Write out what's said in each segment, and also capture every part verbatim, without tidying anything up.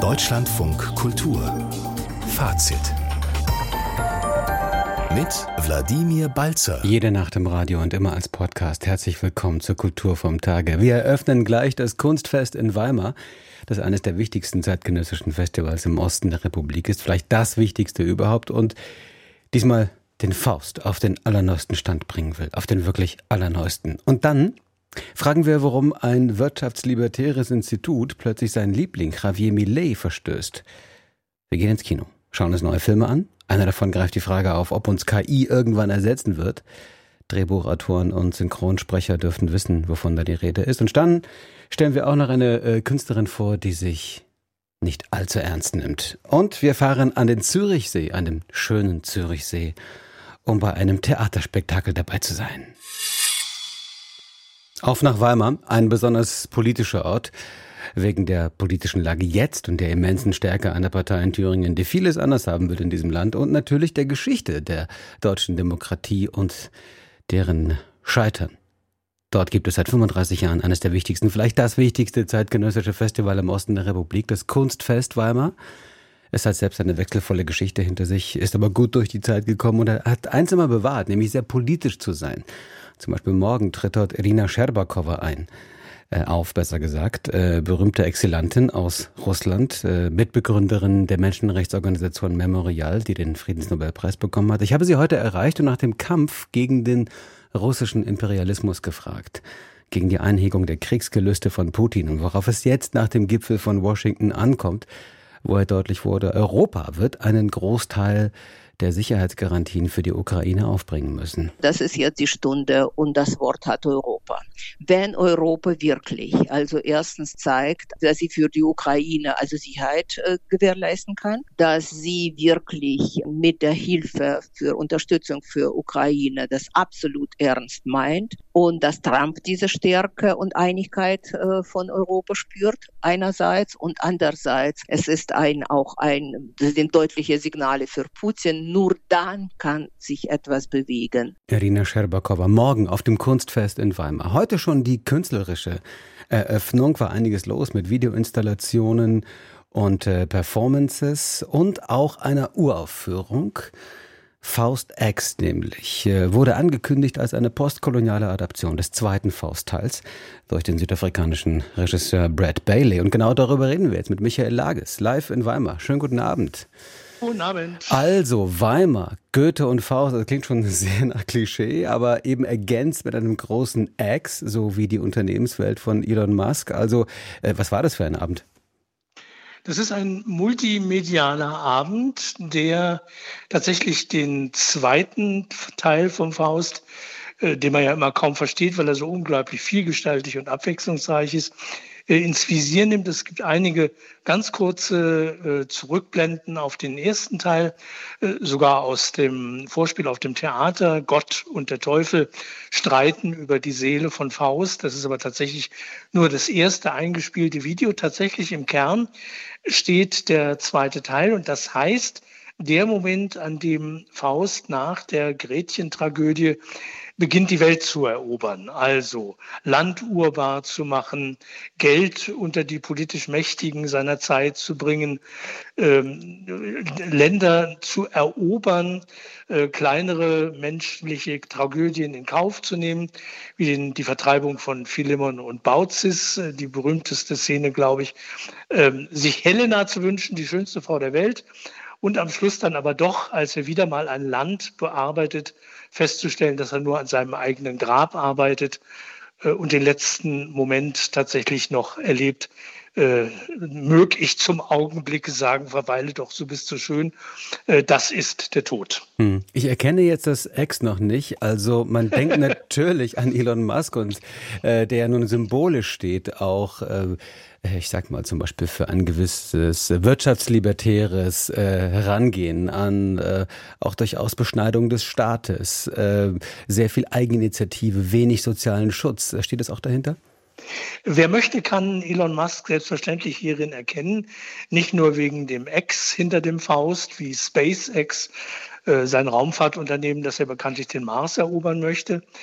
Deutschlandfunk Kultur Fazit mit Wladimir Balzer. Jede Nacht im Radio und immer als Podcast. Herzlich willkommen zur Kultur vom Tage. Wir eröffnen gleich das Kunstfest in Weimar, das eines der wichtigsten zeitgenössischen Festivals im Osten der Republik ist. Vielleicht das wichtigste überhaupt und diesmal den Faust auf den allerneuesten Stand bringen will. Auf den wirklich allerneuesten. Und dann fragen wir, warum ein wirtschaftslibertäres Institut plötzlich seinen Liebling Javier Milei verstößt. Wir gehen ins Kino, schauen uns neue Filme an. Einer davon greift die Frage auf, ob uns K I irgendwann ersetzen wird. Drehbuchautoren und Synchronsprecher dürften wissen, wovon da die Rede ist. Und dann stellen wir auch noch eine äh, Künstlerin vor, die sich nicht allzu ernst nimmt. Und wir fahren an den Zürichsee, an dem schönen Zürichsee, um bei einem Theaterspektakel dabei zu sein. Auf nach Weimar, ein besonders politischer Ort, wegen der politischen Lage jetzt und der immensen Stärke einer Partei in Thüringen, die vieles anders haben will in diesem Land und natürlich der Geschichte der deutschen Demokratie und deren Scheitern. Dort gibt es seit fünfunddreißig Jahren eines der wichtigsten, vielleicht das wichtigste zeitgenössische Festival im Osten der Republik, das Kunstfest Weimar. Es hat selbst eine wechselvolle Geschichte hinter sich, ist aber gut durch die Zeit gekommen und hat eins immer bewahrt, nämlich sehr politisch zu sein. Zum Beispiel morgen tritt dort Irina Scherbakowa ein, äh, auf, besser gesagt, äh, berühmte Exilantin aus Russland, äh, Mitbegründerin der Menschenrechtsorganisation Memorial, die den Friedensnobelpreis bekommen hat. Ich habe sie heute erreicht und nach dem Kampf gegen den russischen Imperialismus gefragt, gegen die Einhegung der Kriegsgelüste von Putin und worauf es jetzt nach dem Gipfel von Washington ankommt, wo er deutlich wurde, Europa wird einen Großteil der Sicherheitsgarantien für die Ukraine aufbringen müssen. Das ist jetzt die Stunde und das Wort hat Europa. Wenn Europa wirklich, also erstens zeigt, dass sie für die Ukraine also Sicherheit äh, gewährleisten kann, dass sie wirklich mit der Hilfe für Unterstützung für Ukraine das absolut ernst meint und dass Trump diese Stärke und Einigkeit äh, von Europa spürt, einerseits und andererseits, es ist ein auch ein, das sind deutliche Signale für Putin. Nur dann kann sich etwas bewegen. Irina Scherbakowa, morgen auf dem Kunstfest in Weimar. Heute schon die künstlerische Eröffnung, war einiges los mit Videoinstallationen und äh, Performances und auch einer Uraufführung. Faust X nämlich, äh, wurde angekündigt als eine postkoloniale Adaption des zweiten Faust-Teils durch den südafrikanischen Regisseur Brad Bailey. Und genau darüber reden wir jetzt mit Michael Lages, live in Weimar. Schönen guten Abend. Guten Abend. Also Weimar, Goethe und Faust, das klingt schon sehr nach Klischee, aber eben ergänzt mit einem großen X, so wie die Unternehmenswelt von Elon Musk. Also äh, was war das für ein Abend? Das ist ein multimedialer Abend, der tatsächlich den zweiten Teil vom Faust, äh, den man ja immer kaum versteht, weil er so unglaublich vielgestaltig und abwechslungsreich ist, ins Visier nimmt. Es gibt einige ganz kurze äh, Zurückblenden auf den ersten Teil, äh, sogar aus dem Vorspiel auf dem Theater. Gott und der Teufel streiten über die Seele von Faust. Das ist aber tatsächlich nur das erste eingespielte Video. Tatsächlich im Kern steht der zweite Teil und das heißt, der Moment, an dem Faust nach der Gretchen-Tragödie beginnt die Welt zu erobern, also Land urbar zu machen, Geld unter die politisch Mächtigen seiner Zeit zu bringen, ähm, Länder zu erobern, äh, kleinere menschliche Tragödien in Kauf zu nehmen, wie den, die Vertreibung von Philemon und Baucis, äh, die berühmteste Szene, glaube ich, ähm, sich Helena zu wünschen, die schönste Frau der Welt, und am Schluss dann aber doch, als er wieder mal ein Land bearbeitet, festzustellen, dass er nur an seinem eigenen Grab arbeitet äh, und den letzten Moment tatsächlich noch erlebt. Äh, mög ich zum Augenblick sagen, verweile doch, so bist du schön. Äh, das ist der Tod. Hm. Ich erkenne jetzt das X noch nicht. Also man denkt natürlich an Elon Musk und äh, der ja nun symbolisch steht, auch äh, ich sag mal zum Beispiel für ein gewisses wirtschaftslibertäres äh, Herangehen an äh, auch durchaus Beschneidung des Staates, äh, sehr viel Eigeninitiative, wenig sozialen Schutz. Steht das auch dahinter? Wer möchte, kann Elon Musk selbstverständlich hierin erkennen, nicht nur wegen dem X hinter dem Faust, wie SpaceX, äh, sein Raumfahrtunternehmen, das ja bekanntlich den Mars erobern möchte.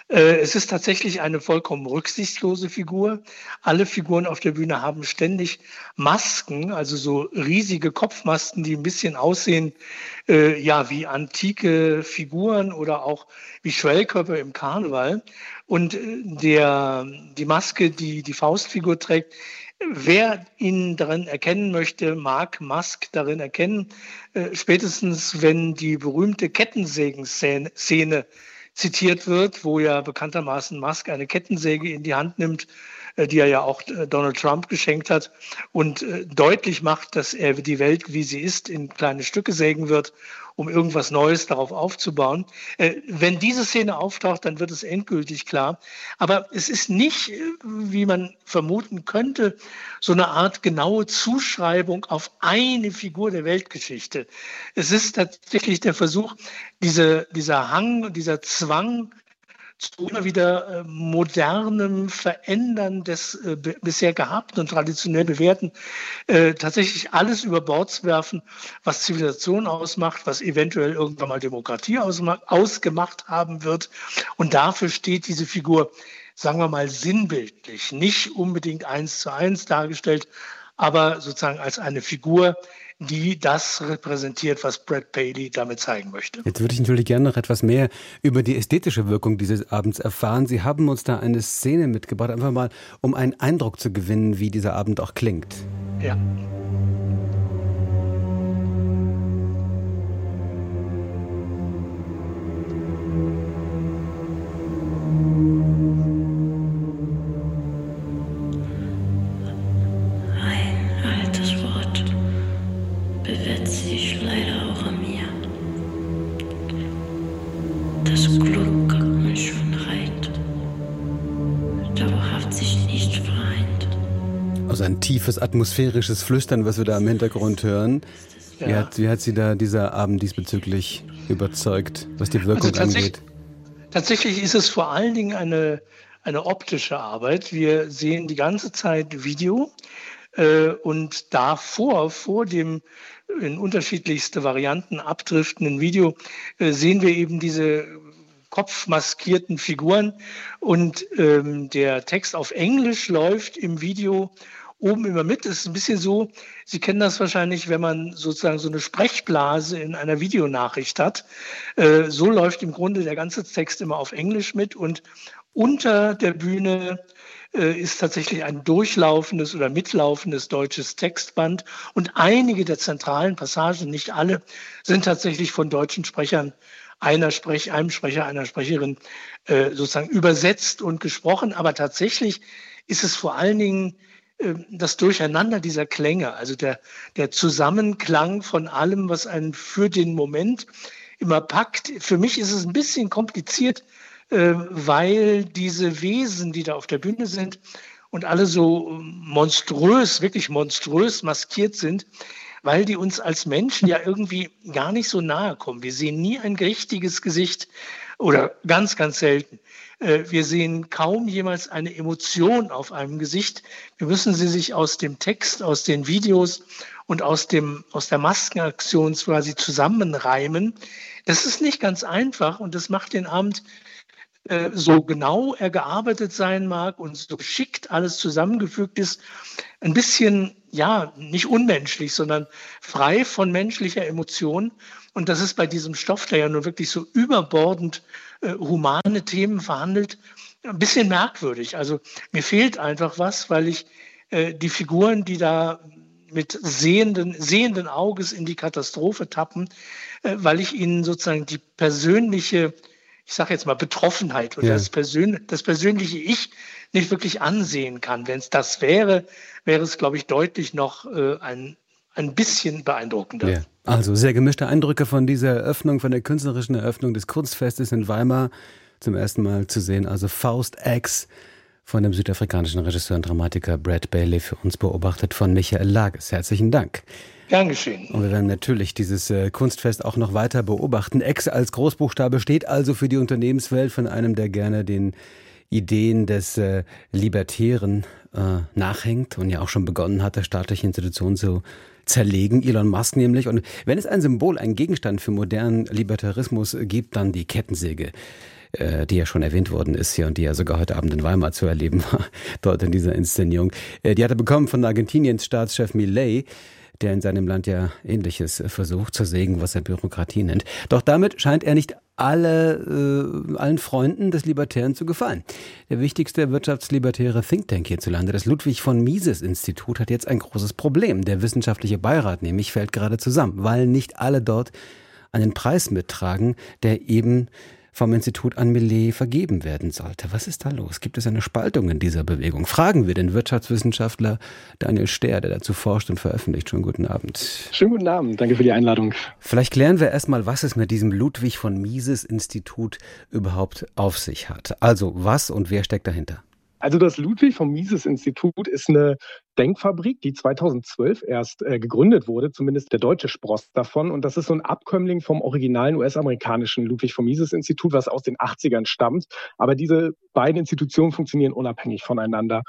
Es ist tatsächlich eine vollkommen rücksichtslose Figur. Alle Figuren auf der Bühne haben ständig Masken, also so riesige Kopfmasken, die ein bisschen aussehen äh, ja, wie antike Figuren oder auch wie Schwellkörper im Karneval. Und der, die Maske, die die Faustfigur trägt, wer ihn darin erkennen möchte, mag Musk darin erkennen. Äh, spätestens, wenn die berühmte Kettensägen-Szene zitiert wird, wo ja bekanntermaßen Musk eine Kettensäge in die Hand nimmt, die er ja auch Donald Trump geschenkt hat und deutlich macht, dass er die Welt, wie sie ist, in kleine Stücke sägen wird, um irgendwas Neues darauf aufzubauen. Wenn diese Szene auftaucht, dann wird es endgültig klar. Aber es ist nicht, wie man vermuten könnte, so eine Art genaue Zuschreibung auf eine Figur der Weltgeschichte. Es ist tatsächlich der Versuch, diese, dieser Hang, dieser Zwang, zu immer wieder äh, modernem Verändern des äh, b- bisher Gehabten und traditionell Bewährten, äh, tatsächlich alles über Bord zu werfen, was Zivilisation ausmacht, was eventuell irgendwann mal Demokratie ausma- ausgemacht haben wird. Und dafür steht diese Figur, sagen wir mal, sinnbildlich, nicht unbedingt eins zu eins dargestellt, aber sozusagen als eine Figur, die das repräsentiert, was Brad Paley damit zeigen möchte. Jetzt würde ich natürlich gerne noch etwas mehr über die ästhetische Wirkung dieses Abends erfahren. Sie haben uns da eine Szene mitgebracht, einfach mal, um einen Eindruck zu gewinnen, wie dieser Abend auch klingt. Ja. Also ein tiefes, atmosphärisches Flüstern, was wir da im Hintergrund hören. Ja. Wie, hat, wie hat Sie da dieser Abend diesbezüglich überzeugt, was die Wirkung also angeht? Tatsächlich ist es vor allen Dingen eine, eine optische Arbeit. Wir sehen die ganze Zeit Video äh, und davor, vor dem in unterschiedlichste Varianten abdriftenden Video, äh, sehen wir eben diese kopfmaskierten Figuren und ähm, der Text auf Englisch läuft im Video oben immer mit. Es ist ein bisschen so, Sie kennen das wahrscheinlich, wenn man sozusagen so eine Sprechblase in einer Videonachricht hat. Äh, so läuft im Grunde der ganze Text immer auf Englisch mit und unter der Bühne äh, ist tatsächlich ein durchlaufendes oder mitlaufendes deutsches Textband und einige der zentralen Passagen, nicht alle, sind tatsächlich von deutschen Sprechern einer Sprech, einem Sprecher, einer Sprecherin äh, sozusagen übersetzt und gesprochen. Aber tatsächlich ist es vor allen Dingen äh, das Durcheinander dieser Klänge, also der, der Zusammenklang von allem, was einen für den Moment immer packt. Für mich ist es ein bisschen kompliziert, äh, weil diese Wesen, die da auf der Bühne sind und alle so monströs, wirklich monströs maskiert sind, weil die uns als Menschen ja irgendwie gar nicht so nahe kommen. Wir sehen nie ein richtiges Gesicht oder ganz, ganz selten. Wir sehen kaum jemals eine Emotion auf einem Gesicht. Wir müssen sie sich aus dem Text, aus den Videos und aus dem, aus der Maskenaktion quasi zusammenreimen. Das ist nicht ganz einfach und das macht den Abend, so genau er gearbeitet sein mag und so geschickt alles zusammengefügt ist, ein bisschen, ja, nicht unmenschlich, sondern frei von menschlicher Emotion. Und das ist bei diesem Stoff, der ja nur wirklich so überbordend äh, humane Themen verhandelt, ein bisschen merkwürdig. Also mir fehlt einfach was, weil ich äh, die Figuren, die da mit sehenden, sehenden Auges in die Katastrophe tappen, äh, weil ich ihnen sozusagen die persönliche, ich sage jetzt mal Betroffenheit oder ja. das, Persön- das persönliche Ich nicht wirklich ansehen kann. Wenn es das wäre, wäre es, glaube ich, deutlich noch äh, ein, ein bisschen beeindruckender. Ja. Also sehr gemischte Eindrücke von dieser Eröffnung, von der künstlerischen Eröffnung des Kunstfestes in Weimar. Zum ersten Mal zu sehen, also Faust X von dem südafrikanischen Regisseur und Dramatiker Brad Paley, für uns beobachtet von Michael Lages. Herzlichen Dank. Gern geschehen. Und wir werden natürlich dieses äh, Kunstfest auch noch weiter beobachten. X als Großbuchstabe steht also für die Unternehmenswelt, von einem, der gerne den Ideen des äh, Libertären äh, nachhängt und ja auch schon begonnen hatte, staatliche Institutionen zu zerlegen, Elon Musk nämlich. Und wenn es ein Symbol, ein Gegenstand für modernen Libertarismus gibt, dann die Kettensäge. äh, die ja schon erwähnt worden ist hier und die ja sogar heute Abend in Weimar zu erleben war, dort in dieser Inszenierung. Äh, die hat er bekommen von Argentiniens Staatschef Milei, der in seinem Land ja Ähnliches versucht zu sägen, was er Bürokratie nennt. Doch damit scheint er nicht alle, äh, allen Freunden des Libertären zu gefallen. Der wichtigste wirtschaftslibertäre Think Tank hierzulande, das Ludwig von Mises Institut, hat jetzt ein großes Problem. Der wissenschaftliche Beirat nämlich fällt gerade zusammen, weil nicht alle dort einen Preis mittragen, der eben vom Institut an Millet vergeben werden sollte. Was ist da los? Gibt es eine Spaltung in dieser Bewegung? Fragen wir den Wirtschaftswissenschaftler Daniel Stehr, der dazu forscht und veröffentlicht. Schönen guten Abend. Schönen guten Abend. Danke für die Einladung. Vielleicht klären wir erstmal, was es mit diesem Ludwig von Mises Institut überhaupt auf sich hat. Also was und wer steckt dahinter? Also das Ludwig von Mises Institut ist eine Denkfabrik, die zweitausendzwölf erst äh, gegründet wurde, zumindest der deutsche Spross davon. Und das ist so ein Abkömmling vom originalen U S-amerikanischen Ludwig von Mises Institut, was aus den achtzigern stammt. Aber diese beiden Institutionen funktionieren unabhängig voneinander.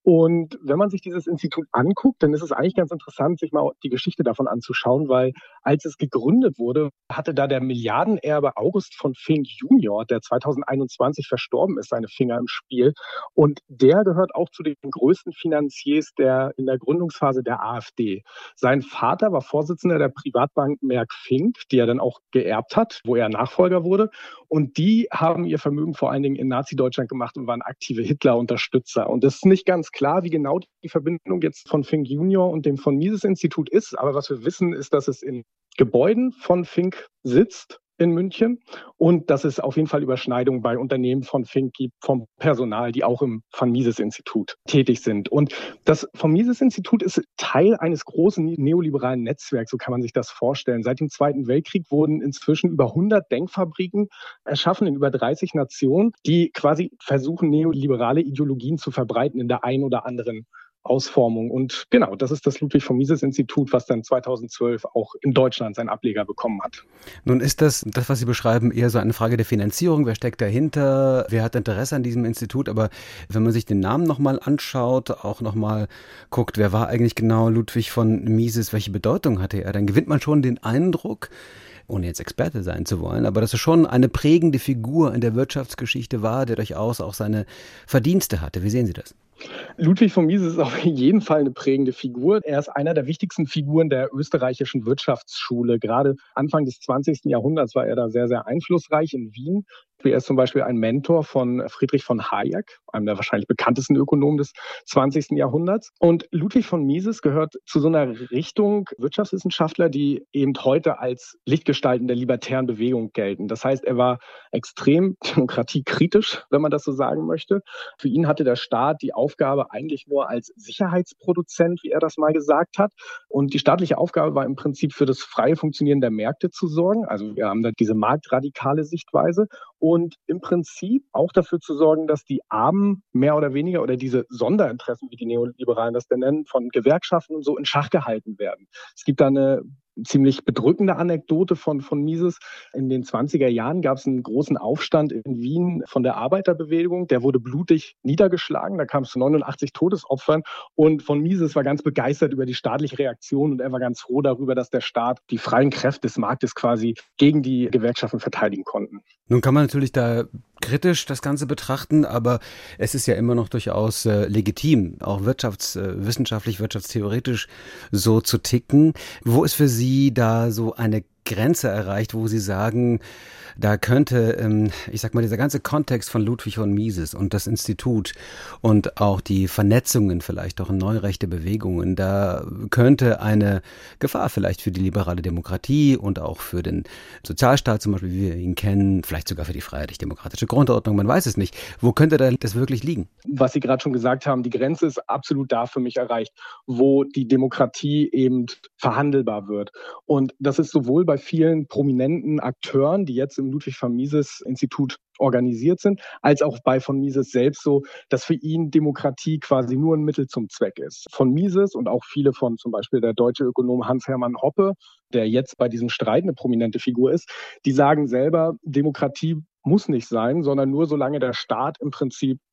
Und wenn man sich dieses Institut anguckt, dann ist es eigentlich ganz interessant, sich mal die Geschichte davon anzuschauen, weil als es gegründet wurde, hatte da der Milliardenerbe August von Fink Junior, der zweitausendeinundzwanzig verstorben ist, seine Finger im Spiel. Und der gehört auch zu den größten Finanziers der, in der Gründungsphase der AfD. Sein Vater war Vorsitzender der Privatbank Merck Fink, die er dann auch geerbt hat, wo er Nachfolger wurde. Und die haben ihr Vermögen vor allen Dingen in Nazi-Deutschland gemacht und waren aktive Hitler-Unterstützer. Und das ist nicht ganz klar, wie genau die Verbindung jetzt von Fink Junior und dem von Mises Institut ist. Aber was wir wissen, ist, dass es in Gebäuden von Fink sitzt in München und dass es auf jeden Fall Überschneidungen bei Unternehmen von Fink gibt, vom Personal, die auch im von Mises Institut tätig sind. Und das von Mises Institut ist Teil eines großen neoliberalen Netzwerks, so kann man sich das vorstellen. Seit dem Zweiten Weltkrieg wurden inzwischen über hundert Denkfabriken erschaffen in über dreißig Nationen, die quasi versuchen, neoliberale Ideologien zu verbreiten in der einen oder anderen Ausformung. Und genau, das ist das Ludwig von Mises Institut, was dann zweitausendzwölf auch in Deutschland seinen Ableger bekommen hat. Nun ist das, das, was Sie beschreiben, eher so eine Frage der Finanzierung. Wer steckt dahinter? Wer hat Interesse an diesem Institut? Aber wenn man sich den Namen nochmal anschaut, auch nochmal guckt, wer war eigentlich genau Ludwig von Mises? Welche Bedeutung hatte er? Dann gewinnt man schon den Eindruck, ohne jetzt Experte sein zu wollen, aber dass er schon eine prägende Figur in der Wirtschaftsgeschichte war, der durchaus auch seine Verdienste hatte. Wie sehen Sie das? Ludwig von Mises ist auf jeden Fall eine prägende Figur. Er ist einer der wichtigsten Figuren der österreichischen Wirtschaftsschule. Gerade Anfang des zwanzigsten Jahrhunderts war er da sehr, sehr einflussreich in Wien. Er ist zum Beispiel ein Mentor von Friedrich von Hayek, einem der wahrscheinlich bekanntesten Ökonomen des zwanzigsten Jahrhunderts. Und Ludwig von Mises gehört zu so einer Richtung Wirtschaftswissenschaftler, die eben heute als Lichtgestalten der libertären Bewegung gelten. Das heißt, er war extrem demokratiekritisch, wenn man das so sagen möchte. Für ihn hatte der Staat die Aufgabe eigentlich nur als Sicherheitsproduzent, wie er das mal gesagt hat. Und die staatliche Aufgabe war im Prinzip für das freie Funktionieren der Märkte zu sorgen. Also wir haben da diese marktradikale Sichtweise. Und im Prinzip auch dafür zu sorgen, dass die Armen mehr oder weniger oder diese Sonderinteressen, wie die Neoliberalen das denn nennen, von Gewerkschaften und so in Schach gehalten werden. Es gibt da eine ziemlich bedrückende Anekdote von, von Mises. In den zwanziger Jahren gab es einen großen Aufstand in Wien von der Arbeiterbewegung. Der wurde blutig niedergeschlagen. Da kam es zu neunundachtzig Todesopfern. Und von Mises war ganz begeistert über die staatliche Reaktion. Und er war ganz froh darüber, dass der Staat die freien Kräfte des Marktes quasi gegen die Gewerkschaften verteidigen konnten. Nun kann man natürlich da kritisch das Ganze betrachten, aber es ist ja immer noch durchaus äh, legitim, auch wirtschaftswissenschaftlich, äh, wirtschaftstheoretisch so zu ticken. Wo ist für Sie da so eine Grenze erreicht, wo Sie sagen, da könnte, ähm, ich sag mal, dieser ganze Kontext von Ludwig von Mises und das Institut und auch die Vernetzungen vielleicht auch in neurechte Bewegungen, da könnte eine Gefahr vielleicht für die liberale Demokratie und auch für den Sozialstaat zum Beispiel, wie wir ihn kennen, vielleicht sogar für die freiheitlich-demokratische Grundordnung, man weiß es nicht. Wo könnte da das wirklich liegen? Was Sie gerade schon gesagt haben, die Grenze ist absolut da für mich erreicht, wo die Demokratie eben verhandelbar wird. Und das ist sowohl bei vielen prominenten Akteuren, die jetzt im Ludwig von Mises Institut organisiert sind, als auch bei von Mises selbst so, dass für ihn Demokratie quasi nur ein Mittel zum Zweck ist. Von Mises und auch viele von zum Beispiel der deutsche Ökonom Hans-Hermann Hoppe, der jetzt bei diesem Streit eine prominente Figur ist, die sagen selber, Demokratie muss nicht sein, sondern nur solange der Staat im Prinzip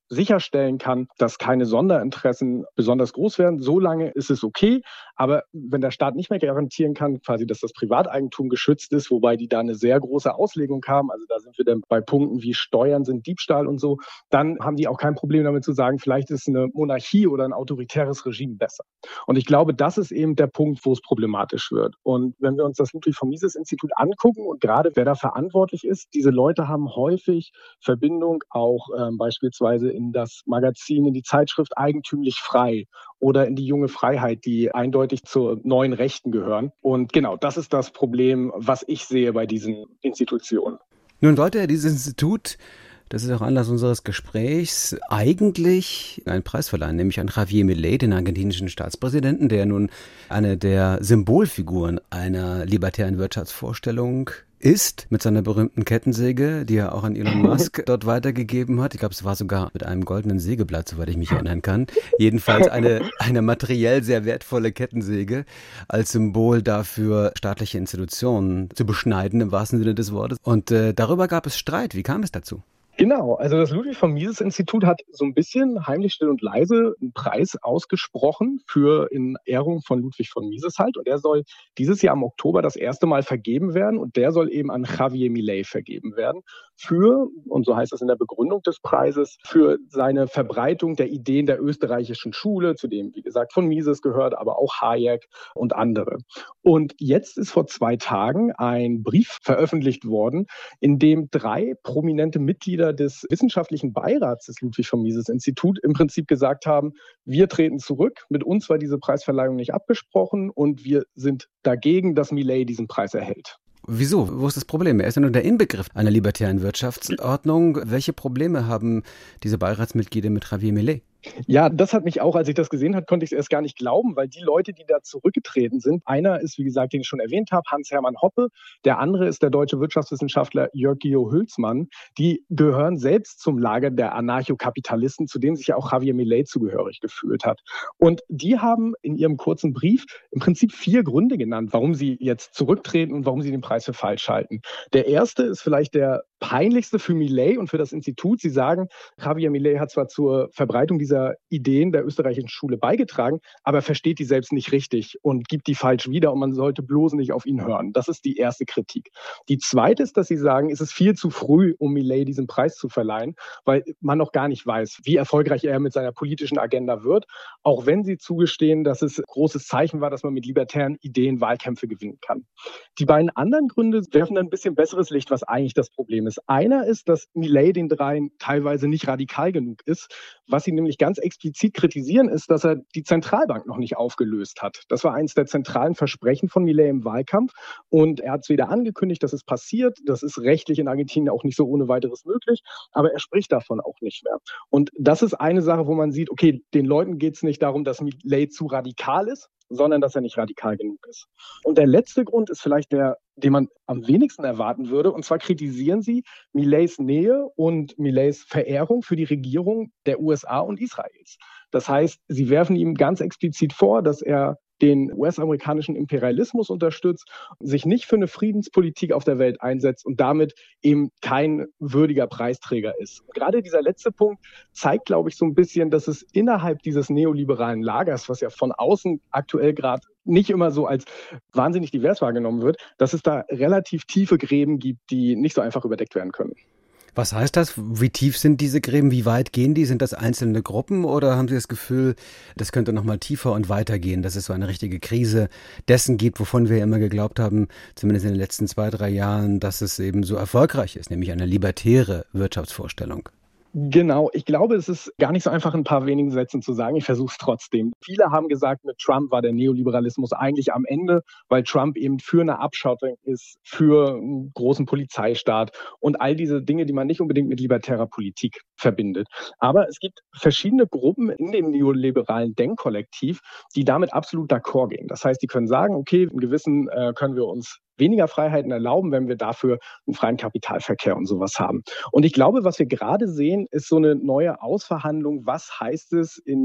sicherstellen kann, dass keine Sonderinteressen besonders groß werden, solange ist es okay. Aber wenn der Staat nicht mehr garantieren kann, quasi, dass das Privateigentum geschützt ist, wobei die da eine sehr große Auslegung haben, also da sind wir dann bei Punkten wie Steuern sind Diebstahl und so, dann haben die auch kein Problem damit zu sagen, vielleicht ist eine Monarchie oder ein autoritäres Regime besser. Und ich glaube, das ist eben der Punkt, wo es problematisch wird. Und wenn wir uns das Ludwig von Mises Institut angucken und gerade wer da verantwortlich ist, diese Leute haben häufig Verbindung auch ähm, beispielsweise in das Magazin, in die Zeitschrift Eigentümlich Frei oder in die Junge Freiheit, die eindeutig zu neuen Rechten gehören. Und genau, das ist das Problem, was ich sehe bei diesen Institutionen. Nun wollte ja dieses Institut, das ist auch Anlass unseres Gesprächs, eigentlich einen Preis verleihen, nämlich an Javier Milei, den argentinischen Staatspräsidenten, der nun eine der Symbolfiguren einer libertären Wirtschaftsvorstellung ist, mit seiner berühmten Kettensäge, die er auch an Elon Musk dort weitergegeben hat. Ich glaube, es war sogar mit einem goldenen Sägeblatt, soweit ich mich erinnern kann. Jedenfalls eine, eine materiell sehr wertvolle Kettensäge als Symbol dafür, staatliche Institutionen zu beschneiden, im wahrsten Sinne des Wortes. Und äh, darüber gab es Streit. Wie kam es dazu? Genau, also das Ludwig von Mises Institut hat so ein bisschen heimlich, still und leise einen Preis ausgesprochen für in Ehrung von Ludwig von Mises halt. Und der soll dieses Jahr im Oktober das erste Mal vergeben werden und der soll eben an Javier Milei vergeben werden für, und so heißt es in der Begründung des Preises, für seine Verbreitung der Ideen der österreichischen Schule, zu dem, wie gesagt, von Mises gehört, aber auch Hayek und andere. Und jetzt ist vor zwei Tagen ein Brief veröffentlicht worden, in dem drei prominente Mitglieder des wissenschaftlichen Beirats des Ludwig von Mises Institut im Prinzip gesagt haben, wir treten zurück, mit uns war diese Preisverleihung nicht abgesprochen und wir sind dagegen, dass Milei diesen Preis erhält. Wieso? Wo ist das Problem? Er ist ja nur der Inbegriff einer libertären Wirtschaftsordnung. Welche Probleme haben diese Beiratsmitglieder mit Javier Milei? Ja, das hat mich auch, als ich das gesehen habe, konnte ich es erst gar nicht glauben, weil die Leute, die da zurückgetreten sind, einer ist, wie gesagt, den ich schon erwähnt habe, Hans-Hermann Hoppe, der andere ist der deutsche Wirtschaftswissenschaftler Jörg-Georg Hülsmann, die gehören selbst zum Lager der Anarchokapitalisten, zu dem sich ja auch Javier Milei zugehörig gefühlt hat. Und die haben in ihrem kurzen Brief im Prinzip vier Gründe genannt, warum sie jetzt zurücktreten und warum sie den Preis für falsch halten. Der erste ist vielleicht der peinlichste für Milei und für das Institut. Sie sagen, Javier Milei hat zwar zur Verbreitung dieser Ideen der österreichischen Schule beigetragen, aber er versteht die selbst nicht richtig und gibt die falsch wieder und man sollte bloß nicht auf ihn hören. Das ist die erste Kritik. Die zweite ist, dass sie sagen, es ist viel zu früh, um Milei diesen Preis zu verleihen, weil man noch gar nicht weiß, wie erfolgreich er mit seiner politischen Agenda wird, auch wenn sie zugestehen, dass es ein großes Zeichen war, dass man mit libertären Ideen Wahlkämpfe gewinnen kann. Die beiden anderen Gründe werfen ein bisschen besseres Licht, was eigentlich das Problem ist. Einer ist, dass Milei den dreien teilweise nicht radikal genug ist. Was sie nämlich ganz explizit kritisieren, ist, dass er die Zentralbank noch nicht aufgelöst hat. Das war eines der zentralen Versprechen von Milei im Wahlkampf. Und er hat es weder angekündigt, dass es passiert. Das ist rechtlich in Argentinien auch nicht so ohne weiteres möglich. Aber er spricht davon auch nicht mehr. Und das ist eine Sache, wo man sieht, okay, den Leuten geht es nicht darum, dass Milei zu radikal ist, sondern dass er nicht radikal genug ist. Und der letzte Grund ist vielleicht der, den man am wenigsten erwarten würde. Und zwar kritisieren sie Milleis Nähe und Millais Verehrung für die Regierung der U S A und Israels. Das heißt, sie werfen ihm ganz explizit vor, dass er den U S-amerikanischen Imperialismus unterstützt, sich nicht für eine Friedenspolitik auf der Welt einsetzt und damit eben kein würdiger Preisträger ist. Und gerade dieser letzte Punkt zeigt, glaube ich, so ein bisschen, dass es innerhalb dieses neoliberalen Lagers, was ja von außen aktuell gerade nicht immer so als wahnsinnig divers wahrgenommen wird, dass es da relativ tiefe Gräben gibt, die nicht so einfach überdeckt werden können. Was heißt das? Wie tief sind diese Gräben? Wie weit gehen die? Sind das einzelne Gruppen oder haben Sie das Gefühl, das könnte noch mal tiefer und weiter gehen, dass es so eine richtige Krise dessen gibt, wovon wir immer geglaubt haben, zumindest in den letzten zwei, drei Jahren, dass es eben so erfolgreich ist, nämlich eine libertäre Wirtschaftsvorstellung? Genau, ich glaube, es ist gar nicht so einfach, in ein paar wenigen Sätzen zu sagen. Ich versuche es trotzdem. Viele haben gesagt, mit Trump war der Neoliberalismus eigentlich am Ende, weil Trump eben für eine Abschottung ist, für einen großen Polizeistaat und all diese Dinge, die man nicht unbedingt mit libertärer Politik verbindet. Aber es gibt verschiedene Gruppen in dem neoliberalen Denkkollektiv, die damit absolut d'accord gehen. Das heißt, die können sagen, okay, in gewissen äh, können wir uns weniger Freiheiten erlauben, wenn wir dafür einen freien Kapitalverkehr und sowas haben. Und ich glaube, was wir gerade sehen, ist so eine neue Ausverhandlung. Was heißt es in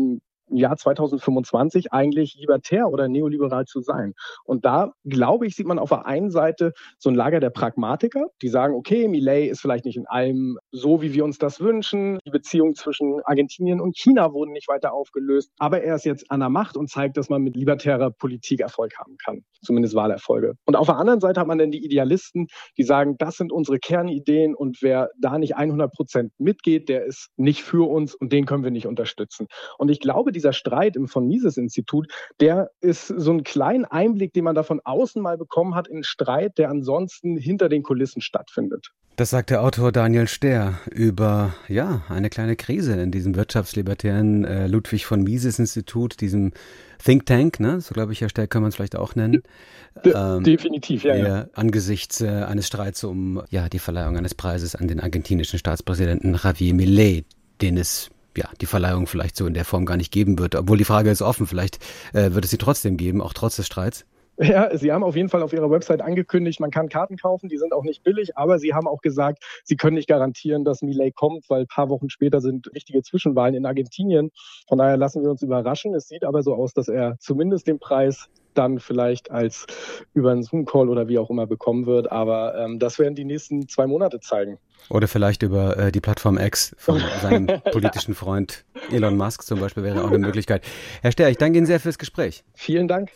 im Jahr zweitausendfünfundzwanzig eigentlich libertär oder neoliberal zu sein. Und da, glaube ich, sieht man auf der einen Seite so ein Lager der Pragmatiker, die sagen, okay, Milei ist vielleicht nicht in allem so, wie wir uns das wünschen. Die Beziehungen zwischen Argentinien und China wurden nicht weiter aufgelöst. Aber er ist jetzt an der Macht und zeigt, dass man mit libertärer Politik Erfolg haben kann. Zumindest Wahlerfolge. Und auf der anderen Seite hat man dann die Idealisten, die sagen, das sind unsere Kernideen und wer da nicht hundert Prozent mitgeht, der ist nicht für uns und den können wir nicht unterstützen. Und ich glaube, dieser Streit im von Mises-Institut, der ist so ein kleiner Einblick, den man da von außen mal bekommen hat in einen Streit, der ansonsten hinter den Kulissen stattfindet. Das sagt der Autor Daniel Stehr über ja eine kleine Krise in diesem wirtschaftslibertären äh, Ludwig von Mises-Institut, diesem Think Tank, ne? So glaube ich, Herr Stehr, kann man es vielleicht auch nennen. De- ähm, definitiv, ja. ja. Angesichts äh, eines Streits um ja die Verleihung eines Preises an den argentinischen Staatspräsidenten Javier Milei, den es ja die Verleihung vielleicht so in der Form gar nicht geben wird. Obwohl die Frage ist offen, vielleicht äh, wird es sie trotzdem geben, auch trotz des Streits. Ja, Sie haben auf jeden Fall auf Ihrer Website angekündigt, man kann Karten kaufen, die sind auch nicht billig, aber Sie haben auch gesagt, Sie können nicht garantieren, dass Milei kommt, weil ein paar Wochen später sind wichtige Zwischenwahlen in Argentinien. Von daher lassen wir uns überraschen. Es sieht aber so aus, dass er zumindest den Preis dann vielleicht als über einen Zoom-Call oder wie auch immer bekommen wird, aber ähm, das werden die nächsten zwei Monate zeigen. Oder vielleicht über äh, die Plattform X von seinem politischen Freund Elon Musk zum Beispiel wäre auch eine Möglichkeit. Herr Stehr, ich danke Ihnen sehr fürs Gespräch. Vielen Dank.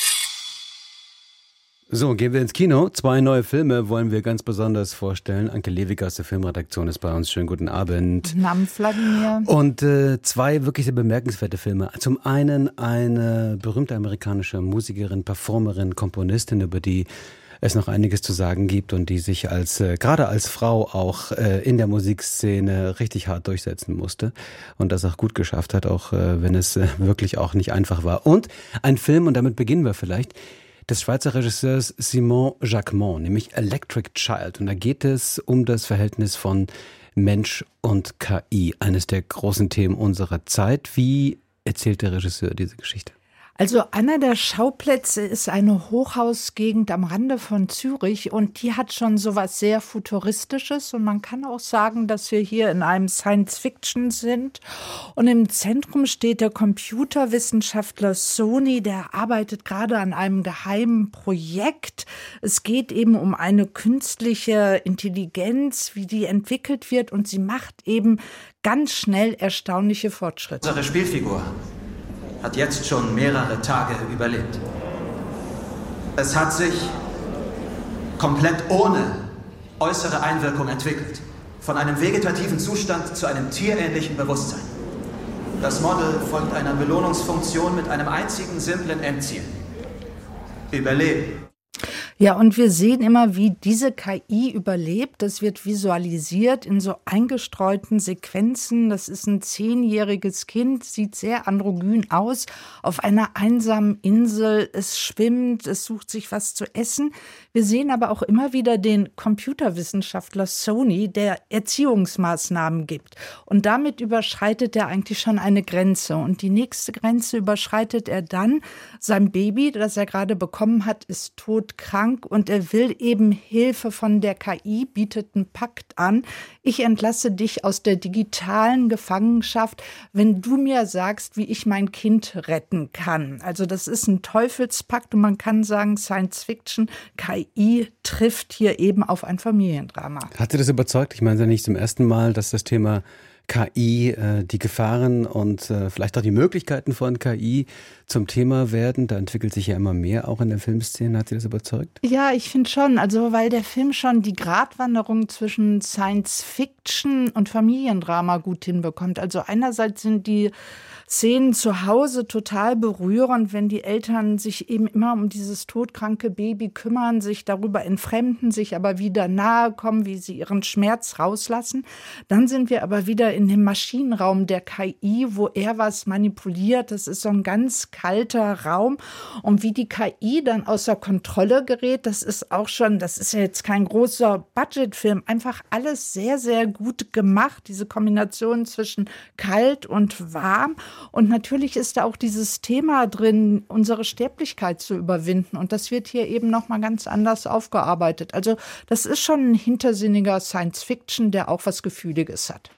So, gehen wir ins Kino. Zwei neue Filme wollen wir ganz besonders vorstellen. Anke Lewig aus der Filmredaktion ist bei uns. Schönen guten Abend. Guten Abend, Vladimir. Und äh, zwei wirklich sehr bemerkenswerte Filme. Zum einen eine berühmte amerikanische Musikerin, Performerin, Komponistin, über die es noch einiges zu sagen gibt und die sich als äh, gerade als Frau auch äh, in der Musikszene richtig hart durchsetzen musste und das auch gut geschafft hat, auch äh, wenn es äh, wirklich auch nicht einfach war. Und ein Film, und damit beginnen wir vielleicht, des Schweizer Regisseurs Simon Jacquemont, nämlich Electric Child. Und da geht es um das Verhältnis von Mensch und K I, eines der großen Themen unserer Zeit. Wie erzählt der Regisseur diese Geschichte? Also einer der Schauplätze ist eine Hochhausgegend am Rande von Zürich und die hat schon so was sehr Futuristisches und man kann auch sagen, dass wir hier in einem Science-Fiction sind und im Zentrum steht der Computerwissenschaftler Sony, der arbeitet gerade an einem geheimen Projekt. Es geht eben um eine künstliche Intelligenz, wie die entwickelt wird und sie macht eben ganz schnell erstaunliche Fortschritte. Unsere Spielfigur hat jetzt schon mehrere Tage überlebt. Es hat sich komplett ohne äußere Einwirkung entwickelt. Von einem vegetativen Zustand zu einem tierähnlichen Bewusstsein. Das Model folgt einer Belohnungsfunktion mit einem einzigen simplen Endziel: Überleben. Ja, und wir sehen immer, wie diese K I überlebt. Das wird visualisiert in so eingestreuten Sequenzen. Das ist ein zehnjähriges Kind, sieht sehr androgyn aus, auf einer einsamen Insel. Es schwimmt, es sucht sich was zu essen. Wir sehen aber auch immer wieder den Computerwissenschaftler Sony, der Erziehungsmaßnahmen gibt. Und damit überschreitet er eigentlich schon eine Grenze. Und die nächste Grenze überschreitet er dann. Sein Baby, das er gerade bekommen hat, ist todkrank. Und er will eben Hilfe von der K I, bietet einen Pakt an. Ich entlasse dich aus der digitalen Gefangenschaft, wenn du mir sagst, wie ich mein Kind retten kann. Also das ist ein Teufelspakt und man kann sagen, Science Fiction, K I trifft hier eben auf ein Familiendrama. Hat Sie das überzeugt? Ich meine, es ist ja nicht zum ersten Mal, dass das Thema K I, äh, die Gefahren und äh, vielleicht auch die Möglichkeiten von K I zum Thema werden. Da entwickelt sich ja immer mehr, auch in der Filmszene. Hat Sie das überzeugt? Ja, ich finde schon. Also weil der Film schon die Gratwanderung zwischen Science Fiction und Familiendrama gut hinbekommt. Also einerseits sind die Szenen zu Hause total berührend, wenn die Eltern sich eben immer um dieses todkranke Baby kümmern, sich darüber entfremden, sich aber wieder nahe kommen, wie sie ihren Schmerz rauslassen. Dann sind wir aber wieder in dem Maschinenraum der K I, wo er was manipuliert. Das ist so ein ganz kalter Raum. Und wie die K I dann außer Kontrolle gerät, das ist auch schon, das ist ja jetzt kein großer Budgetfilm, einfach alles sehr, sehr gut gemacht. Diese Kombination zwischen kalt und warm. Und natürlich ist da auch dieses Thema drin, unsere Sterblichkeit zu überwinden. Und das wird hier eben nochmal ganz anders aufgearbeitet. Also das ist schon ein hintersinniger Science-Fiction, der auch was Gefühliges hat.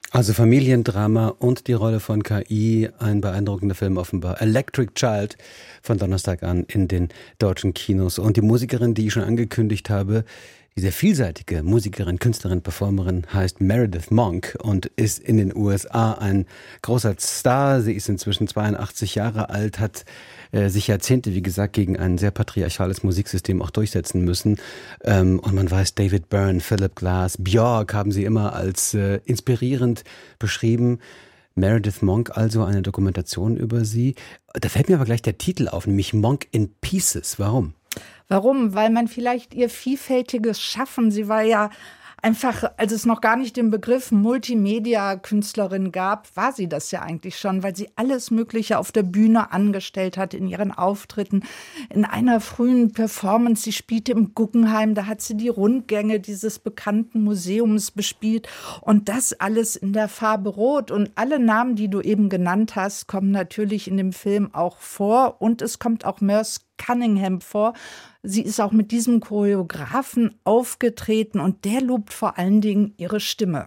Also Familiendrama und die Rolle von K I, ein beeindruckender Film offenbar. Electric Child von Donnerstag an in den deutschen Kinos. Und die Musikerin, die ich schon angekündigt habe, die sehr vielseitige Musikerin, Künstlerin, Performerin heißt Meredith Monk und ist in den U S A ein großer Star. Sie ist inzwischen zweiundachtzig Jahre alt, hat äh, sich Jahrzehnte, wie gesagt, gegen ein sehr patriarchales Musiksystem auch durchsetzen müssen. Ähm, und man weiß, David Byrne, Philip Glass, Björk haben sie immer als äh, inspirierend beschrieben. Meredith Monk, also eine Dokumentation über sie. Da fällt mir aber gleich der Titel auf, nämlich Monk in Pieces. Warum? Warum? Weil man vielleicht ihr vielfältiges Schaffen, sie war ja einfach, als es noch gar nicht den Begriff Multimedia-Künstlerin gab, war sie das ja eigentlich schon, weil sie alles Mögliche auf der Bühne angestellt hat in ihren Auftritten. In einer frühen Performance, sie spielte im Guggenheim, da hat sie die Rundgänge dieses bekannten Museums bespielt und das alles in der Farbe Rot. Und alle Namen, die du eben genannt hast, kommen natürlich in dem Film auch vor und es kommt auch Merce Cunningham vor. Sie ist auch mit diesem Choreografen aufgetreten und der lobt vor allen Dingen ihre Stimme.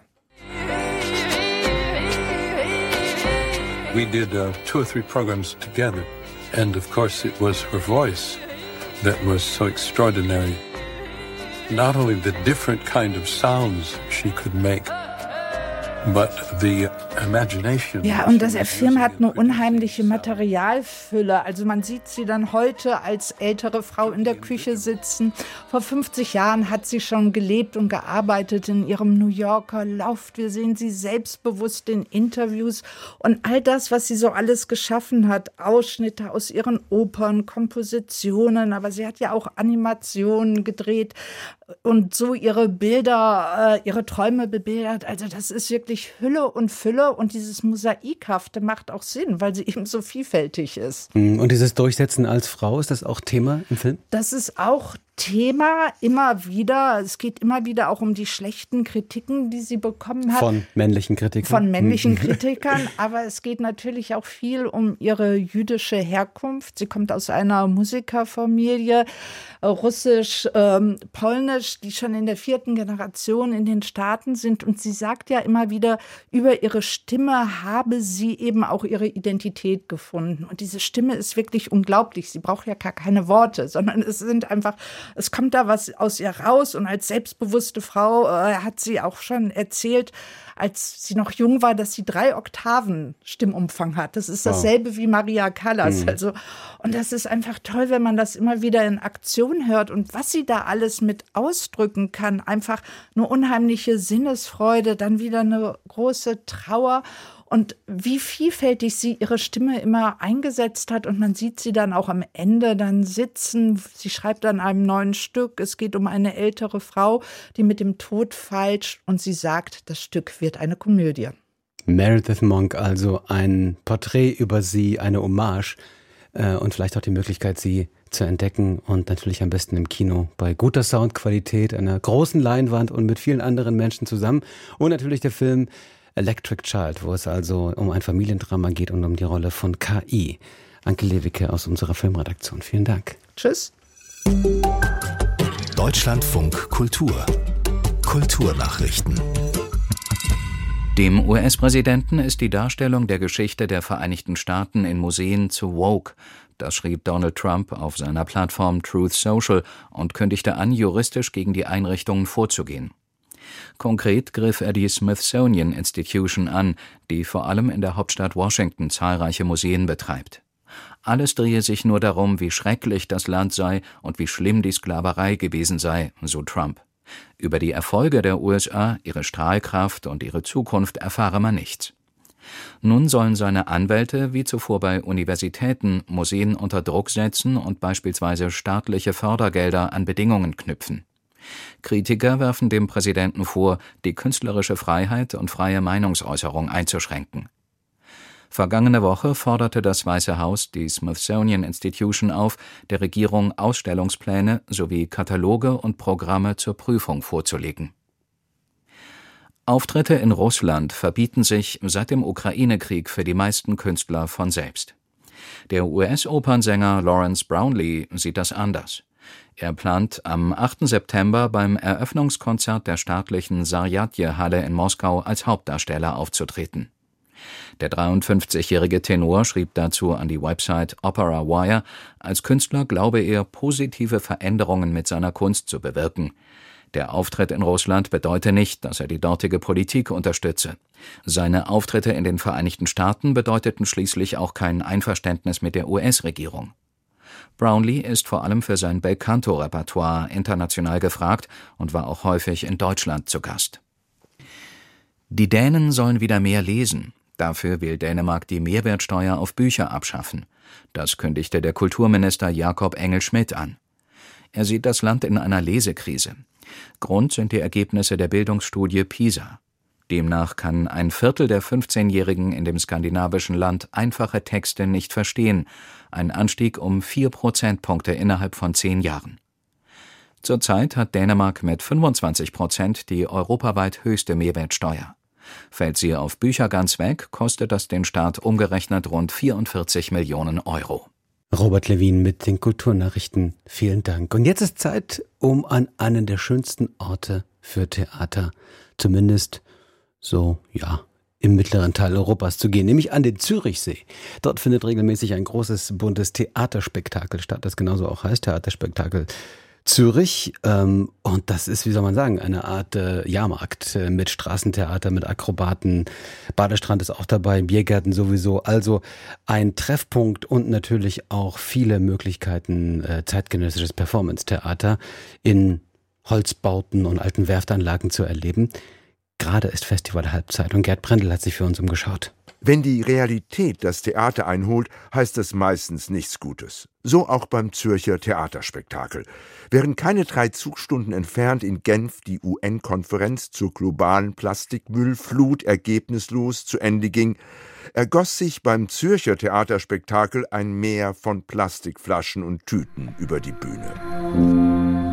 We did uh, two or three programs together and of course it was her voice that was so extraordinary. Not only the different kind of sounds she could make, but the imagination. Ja, und das Film hat eine unheimliche Materialfülle. Also man sieht sie dann heute als ältere Frau in der Küche sitzen. Vor fünfzig Jahren hat sie schon gelebt und gearbeitet in ihrem New Yorker Loft. Wir sehen sie selbstbewusst in Interviews und all das, was sie so alles geschaffen hat. Ausschnitte aus ihren Opern, Kompositionen, aber sie hat ja auch Animationen gedreht und so ihre Bilder, äh, ihre Träume bebildert. Also das ist wirklich Hülle und Fülle und dieses Mosaikhafte macht auch Sinn, weil sie eben so vielfältig ist. Und dieses Durchsetzen als Frau, ist das auch Thema im Film? Das ist auch Thema immer wieder. Es geht immer wieder auch um die schlechten Kritiken, die sie bekommen hat. Von männlichen Kritikern. Von männlichen Kritikern. Aber es geht natürlich auch viel um ihre jüdische Herkunft. Sie kommt aus einer Musikerfamilie, russisch, ähm, polnisch, die schon in der vierten Generation in den Staaten sind. Und sie sagt ja immer wieder, über ihre Stimme habe sie eben auch ihre Identität gefunden. Und diese Stimme ist wirklich unglaublich. Sie braucht ja gar keine Worte, sondern es sind einfach Es kommt da was aus ihr raus und als selbstbewusste Frau äh, hat sie auch schon erzählt, als sie noch jung war, dass sie drei Oktaven Stimmumfang hat. Das ist dasselbe wow. wie Maria Callas. Mhm. Also, und das ist einfach toll, wenn man das immer wieder in Aktion hört und was sie da alles mit ausdrücken kann. Einfach eine unheimliche Sinnesfreude, dann wieder eine große Trauer. Und wie vielfältig sie ihre Stimme immer eingesetzt hat. Und man sieht sie dann auch am Ende dann sitzen. Sie schreibt an einem neuen Stück. Es geht um eine ältere Frau, die mit dem Tod feilscht. Und sie sagt, das Stück wird eine Komödie. Meredith Monk, also ein Porträt über sie, eine Hommage. Äh, und vielleicht auch die Möglichkeit, sie zu entdecken. Und natürlich am besten im Kino bei guter Soundqualität, einer großen Leinwand und mit vielen anderen Menschen zusammen. Und natürlich der Film Electric Child, wo es also um ein Familiendrama geht und um die Rolle von K I. Anke Lewicke aus unserer Filmredaktion. Vielen Dank. Tschüss. Deutschlandfunk Kultur. Kulturnachrichten. Dem U S-Präsidenten ist die Darstellung der Geschichte der Vereinigten Staaten in Museen zu woke. Das schrieb Donald Trump auf seiner Plattform Truth Social und kündigte an, juristisch gegen die Einrichtungen vorzugehen. Konkret griff er die Smithsonian Institution an, die vor allem in der Hauptstadt Washington zahlreiche Museen betreibt. Alles drehe sich nur darum, wie schrecklich das Land sei und wie schlimm die Sklaverei gewesen sei, so Trump. Über die Erfolge der U S A, ihre Strahlkraft und ihre Zukunft erfahre man nichts. Nun sollen seine Anwälte, wie zuvor bei Universitäten, Museen unter Druck setzen und beispielsweise staatliche Fördergelder an Bedingungen knüpfen. Kritiker werfen dem Präsidenten vor, die künstlerische Freiheit und freie Meinungsäußerung einzuschränken. Vergangene Woche forderte das Weiße Haus die Smithsonian Institution auf, der Regierung Ausstellungspläne sowie Kataloge und Programme zur Prüfung vorzulegen. Auftritte in Russland verbieten sich seit dem Ukraine-Krieg für die meisten Künstler von selbst. Der U S-Opernsänger Lawrence Brownlee sieht das anders. Er plant, am achten September beim Eröffnungskonzert der staatlichen Saryadje-Halle in Moskau als Hauptdarsteller aufzutreten. Der dreiundfünfzigjährige Tenor schrieb dazu an die Website Opera Wire, als Künstler glaube er, positive Veränderungen mit seiner Kunst zu bewirken. Der Auftritt in Russland bedeute nicht, dass er die dortige Politik unterstütze. Seine Auftritte in den Vereinigten Staaten bedeuteten schließlich auch kein Einverständnis mit der U S-Regierung. Brownlee ist vor allem für sein Belcanto-Repertoire international gefragt und war auch häufig in Deutschland zu Gast. Die Dänen sollen wieder mehr lesen. Dafür will Dänemark die Mehrwertsteuer auf Bücher abschaffen. Das kündigte der Kulturminister Jakob Engel-Schmidt an. Er sieht das Land in einer Lesekrise. Grund sind die Ergebnisse der Bildungsstudie PISA. Demnach kann ein Viertel der fünfzehnjährigen in dem skandinavischen Land einfache Texte nicht verstehen, ein Anstieg um vier Prozentpunkte innerhalb von zehn Jahren. Zurzeit hat Dänemark mit fünfundzwanzig Prozent die europaweit höchste Mehrwertsteuer. Fällt sie auf Bücher ganz weg, kostet das den Staat umgerechnet rund vierundvierzig Millionen Euro. Robert Lewin mit den Kulturnachrichten. Vielen Dank. Und jetzt ist Zeit, um an einen der schönsten Orte für Theater, zumindest so, ja, im mittleren Teil Europas zu gehen, nämlich an den Zürichsee. Dort findet regelmäßig ein großes, buntes Theaterspektakel statt, das genauso auch heißt, Theaterspektakel Zürich. Ähm, und das ist, wie soll man sagen, eine Art äh, Jahrmarkt äh, mit Straßentheater, mit Akrobaten. Badestrand ist auch dabei, Biergärten sowieso. Also ein Treffpunkt und natürlich auch viele Möglichkeiten, äh, zeitgenössisches Performance-Theater in Holzbauten und alten Werftanlagen zu erleben. Gerade ist Festival Halbzeit und Gerd Brendel hat sich für uns umgeschaut. Wenn die Realität das Theater einholt, heißt das meistens nichts Gutes. So auch beim Zürcher Theaterspektakel. Während keine drei Zugstunden entfernt in Genf die U N-Konferenz zur globalen Plastikmüllflut ergebnislos zu Ende ging, ergoss sich beim Zürcher Theaterspektakel ein Meer von Plastikflaschen und Tüten über die Bühne.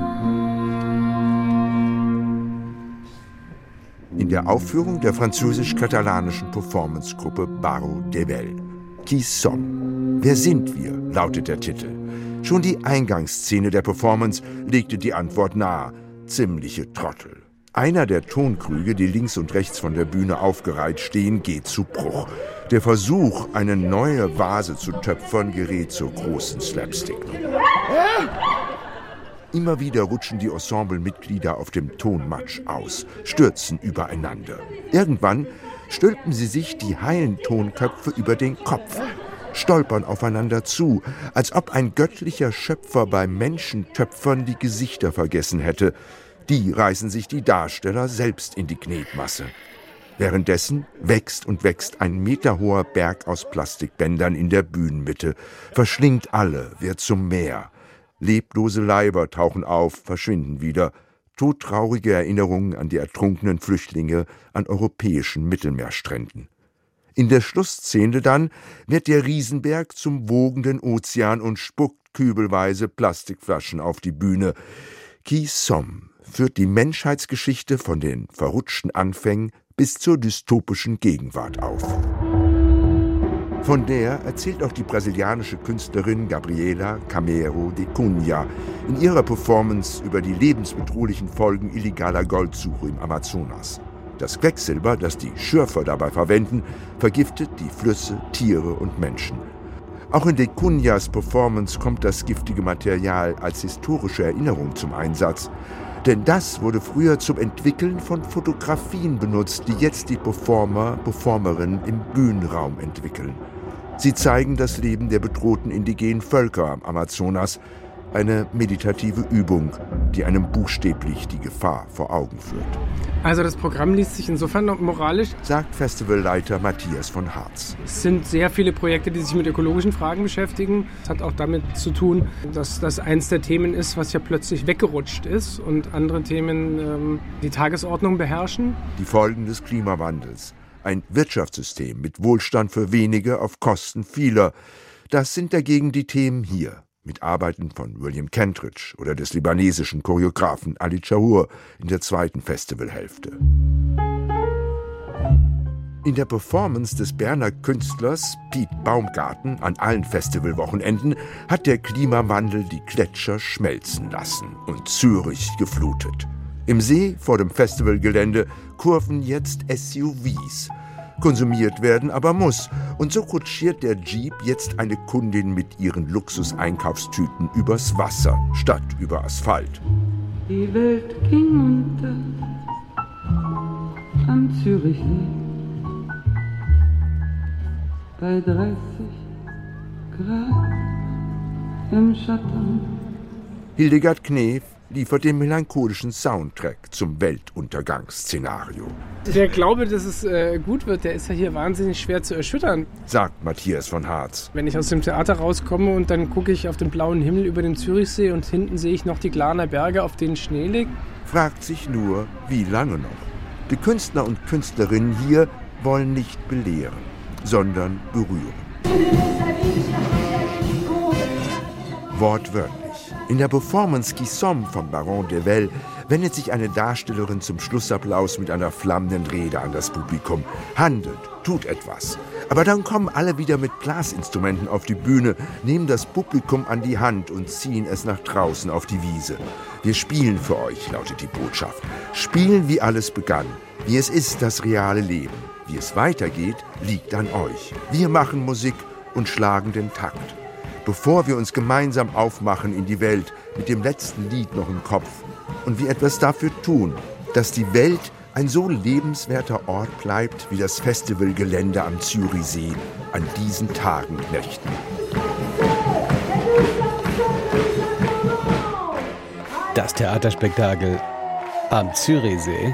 In der Aufführung der französisch-katalanischen Performancegruppe Barreau Debel. Qui sommes? Wer sind wir? Lautet der Titel. Schon die Eingangsszene der Performance legte die Antwort nahe. Ziemliche Trottel. Einer der Tonkrüge, die links und rechts von der Bühne aufgereiht stehen, geht zu Bruch. Der Versuch, eine neue Vase zu töpfern, gerät zur großen Slapstick. Immer wieder rutschen die Ensemblemitglieder auf dem Tonmatsch aus, stürzen übereinander. Irgendwann stülpen sie sich die heilen Tonköpfe über den Kopf, stolpern aufeinander zu, als ob ein göttlicher Schöpfer beim Menschentöpfern die Gesichter vergessen hätte. Die reißen sich die Darsteller selbst in die Knetmasse. Währenddessen wächst und wächst ein meterhoher Berg aus Plastikbändern in der Bühnenmitte, verschlingt alle, wird zum Meer. Leblose Leiber tauchen auf, verschwinden wieder. Todtraurige Erinnerungen an die ertrunkenen Flüchtlinge an europäischen Mittelmeerstränden. In der Schlussszene dann wird der Riesenberg zum wogenden Ozean und spuckt kübelweise Plastikflaschen auf die Bühne. Qui sommes führt die Menschheitsgeschichte von den verrutschten Anfängen bis zur dystopischen Gegenwart auf. Von der erzählt auch die brasilianische Künstlerin Gabriela Camero de Cunha in ihrer Performance über die lebensbedrohlichen Folgen illegaler Goldsuche im Amazonas. Das Quecksilber, das die Schürfer dabei verwenden, vergiftet die Flüsse, Tiere und Menschen. Auch in de Cunhas Performance kommt das giftige Material als historische Erinnerung zum Einsatz. Denn das wurde früher zum Entwickeln von Fotografien benutzt, die jetzt die Performer, Performerinnen im Bühnenraum entwickeln. Sie zeigen das Leben der bedrohten indigenen Völker am Amazonas, eine meditative Übung, die einem buchstäblich die Gefahr vor Augen führt. Also das Programm liest sich insofern noch moralisch, sagt Festivalleiter Matthias von Harz. Es sind sehr viele Projekte, die sich mit ökologischen Fragen beschäftigen. Es hat auch damit zu tun, dass das eins der Themen ist, was ja plötzlich weggerutscht ist und andere Themen ähm, die Tagesordnung beherrschen. Die Folgen des Klimawandels. Ein Wirtschaftssystem mit Wohlstand für wenige auf Kosten vieler. Das sind dagegen die Themen hier. Mit Arbeiten von William Kentridge oder des libanesischen Choreografen Ali Chahour in der zweiten Festivalhälfte. In der Performance des Berner Künstlers Piet Baumgarten an allen Festivalwochenenden hat der Klimawandel die Gletscher schmelzen lassen und Zürich geflutet. Im See vor dem Festivalgelände kurven jetzt S U Vs. Konsumiert werden aber muss. Und so kutschiert der Jeep jetzt eine Kundin mit ihren Luxus-Einkaufstüten übers Wasser statt über Asphalt. Die Welt ging unter am Zürichsee bei dreißig Grad im Schatten. Hildegard Knef liefert den melancholischen Soundtrack zum Weltuntergangsszenario. Der Glaube, dass es äh, gut wird, der ist ja hier wahnsinnig schwer zu erschüttern, sagt Matthias von Harz. Wenn ich aus dem Theater rauskomme und dann gucke ich auf den blauen Himmel über den Zürichsee und hinten sehe ich noch die Glarner Berge, auf denen Schnee liegt. Fragt sich nur, wie lange noch? Die Künstler und Künstlerinnen hier wollen nicht belehren, sondern berühren. Wortwörtlich. In der Performance Qui Sommes von Baron de Well wendet sich eine Darstellerin zum Schlussapplaus mit einer flammenden Rede an das Publikum. Handelt, tut etwas. Aber dann kommen alle wieder mit Blasinstrumenten auf die Bühne, nehmen das Publikum an die Hand und ziehen es nach draußen auf die Wiese. Wir spielen für euch, lautet die Botschaft. Spielen, wie alles begann. Wie es ist, das reale Leben. Wie es weitergeht, liegt an euch. Wir machen Musik und schlagen den Takt. Bevor wir uns gemeinsam aufmachen in die Welt, mit dem letzten Lied noch im Kopf. Und wir etwas dafür tun, dass die Welt ein so lebenswerter Ort bleibt wie das Festivalgelände am Zürichsee an diesen Tagen und Nächten. Das Theaterspektakel am Zürichsee.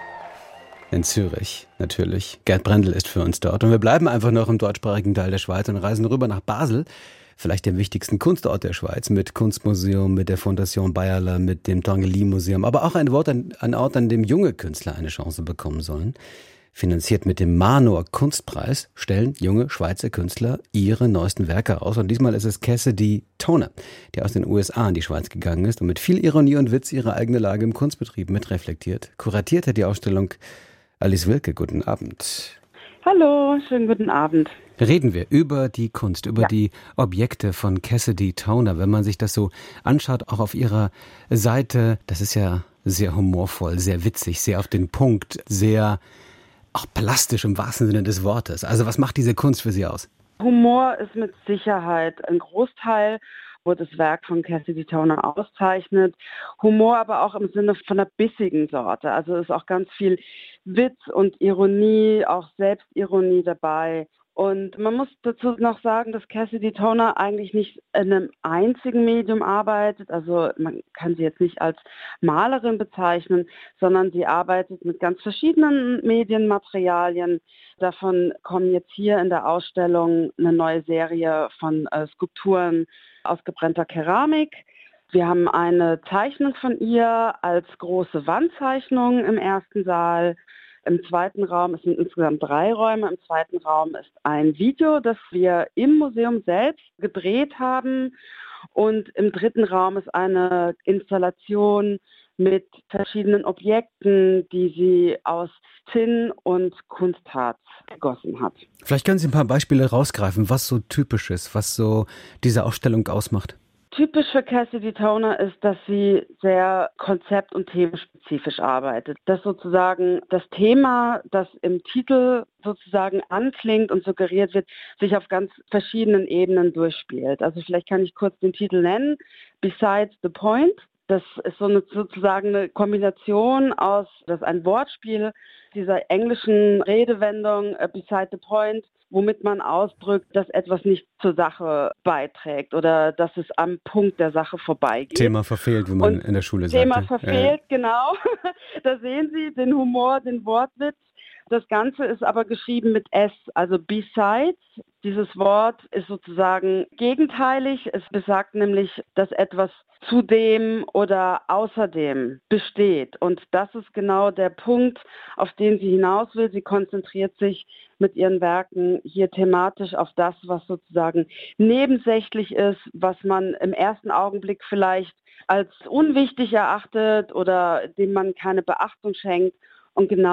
In Zürich, natürlich. Gerd Brendel ist für uns dort. Und wir bleiben einfach noch im deutschsprachigen Teil der Schweiz und reisen rüber nach Basel. Vielleicht dem wichtigsten Kunstort der Schweiz, mit Kunstmuseum, mit der Fondation Bayerler, mit dem Tinguely-Museum, aber auch ein Ort, ein Ort, an dem junge Künstler eine Chance bekommen sollen. Finanziert mit dem Manor Kunstpreis stellen junge Schweizer Künstler ihre neuesten Werke aus. Und diesmal ist es Cassidy Toner, die aus den U S A in die Schweiz gegangen ist und mit viel Ironie und Witz ihre eigene Lage im Kunstbetrieb mitreflektiert. Kuratiert hat die Ausstellung Alice Wilke. Guten Abend. Hallo, schönen guten Abend. Reden wir über die Kunst, über ja. die Objekte von Cassidy Toner. Wenn man sich das so anschaut, auch auf ihrer Seite, das ist ja sehr humorvoll, sehr witzig, sehr auf den Punkt, sehr auch plastisch im wahrsten Sinne des Wortes. Also was macht diese Kunst für Sie aus? Humor ist mit Sicherheit ein Großteil, wo das Werk von Cassidy Toner auszeichnet. Humor aber auch im Sinne von einer bissigen Sorte. Also ist auch ganz viel Witz und Ironie, auch Selbstironie dabei. Und man muss dazu noch sagen, dass Cassidy Toner eigentlich nicht in einem einzigen Medium arbeitet. Also man kann sie jetzt nicht als Malerin bezeichnen, sondern sie arbeitet mit ganz verschiedenen Medienmaterialien. Davon kommen jetzt hier in der Ausstellung eine neue Serie von äh, Skulpturen aus gebrannter Keramik. Wir haben eine Zeichnung von ihr als große Wandzeichnung im ersten Saal. Im zweiten Raum, es sind insgesamt drei Räume, im zweiten Raum ist ein Video, das wir im Museum selbst gedreht haben. Und im dritten Raum ist eine Installation mit verschiedenen Objekten, die sie aus Zinn und Kunstharz gegossen hat. Vielleicht können Sie ein paar Beispiele rausgreifen, was so typisch ist, was so diese Ausstellung ausmacht. Typisch für Cassidy Toner ist, dass sie sehr konzept- und themenspezifisch arbeitet. Dass sozusagen das Thema, das im Titel sozusagen anklingt und suggeriert wird, sich auf ganz verschiedenen Ebenen durchspielt. Also vielleicht kann ich kurz den Titel nennen, Besides the Point. Das ist so eine, sozusagen eine Kombination aus, das ist ein Wortspiel dieser englischen Redewendung uh, beside the point, womit man ausdrückt, dass etwas nicht zur Sache beiträgt oder dass es am Punkt der Sache vorbeigeht. Thema verfehlt, wie man Und in der Schule sagt. Thema verfehlt, ja. Genau. Da sehen Sie den Humor, den Wortwitz. Das Ganze ist aber geschrieben mit S, also besides. Dieses Wort ist sozusagen gegenteilig. Es besagt nämlich, dass etwas zudem oder außerdem besteht. Und das ist genau der Punkt, auf den sie hinaus will. Sie konzentriert sich mit ihren Werken hier thematisch auf das, was sozusagen nebensächlich ist, was man im ersten Augenblick vielleicht als unwichtig erachtet oder dem man keine Beachtung schenkt. Und genau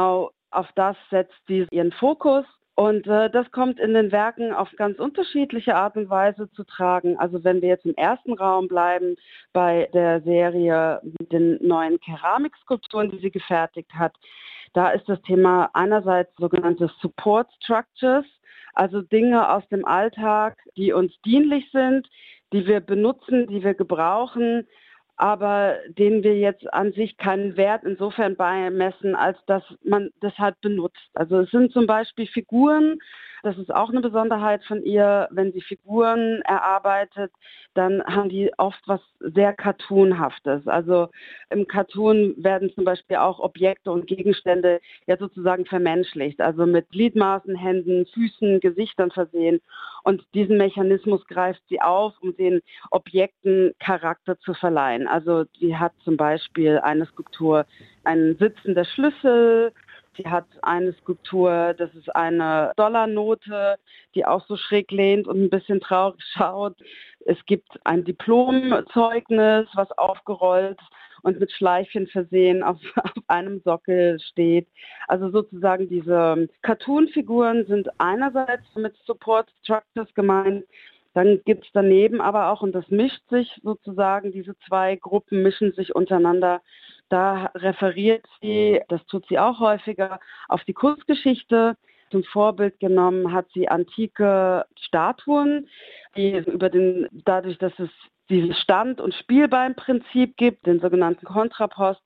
Auf das setzt sie ihren Fokus. Und äh, das kommt in den Werken auf ganz unterschiedliche Art und Weise zu tragen. Also wenn wir jetzt im ersten Raum bleiben, bei der Serie mit den neuen Keramikskulpturen, die sie gefertigt hat, da ist das Thema einerseits sogenannte Support Structures, also Dinge aus dem Alltag, die uns dienlich sind, die wir benutzen, die wir gebrauchen, aber denen wir jetzt an sich keinen Wert insofern beimessen, als dass man das halt benutzt. Also es sind zum Beispiel Figuren, das ist auch eine Besonderheit von ihr, wenn sie Figuren erarbeitet, dann haben die oft was sehr Cartoonhaftes. Also im Cartoon werden zum Beispiel auch Objekte und Gegenstände ja sozusagen vermenschlicht, also mit Gliedmaßen, Händen, Füßen, Gesichtern versehen. Und diesen Mechanismus greift sie auf, um den Objekten Charakter zu verleihen. Also sie hat zum Beispiel eine Skulptur, einen sitzender Schlüssel. Sie hat eine Skulptur, das ist eine Dollarnote, die auch so schräg lehnt und ein bisschen traurig schaut. Es gibt ein Diplomzeugnis, was aufgerollt und mit Schleifchen versehen auf, auf einem Sockel steht. Also sozusagen diese Cartoon-Figuren sind einerseits mit Support Structures gemeint. Dann gibt es daneben aber auch, und das mischt sich sozusagen, diese zwei Gruppen mischen sich untereinander. Da referiert sie, das tut sie auch häufiger, auf die Kunstgeschichte. Zum Vorbild genommen hat sie antike Statuen, die über den, dadurch, dass es dieses Stand- und Spielbeinprinzip gibt, den sogenannten Kontrapost,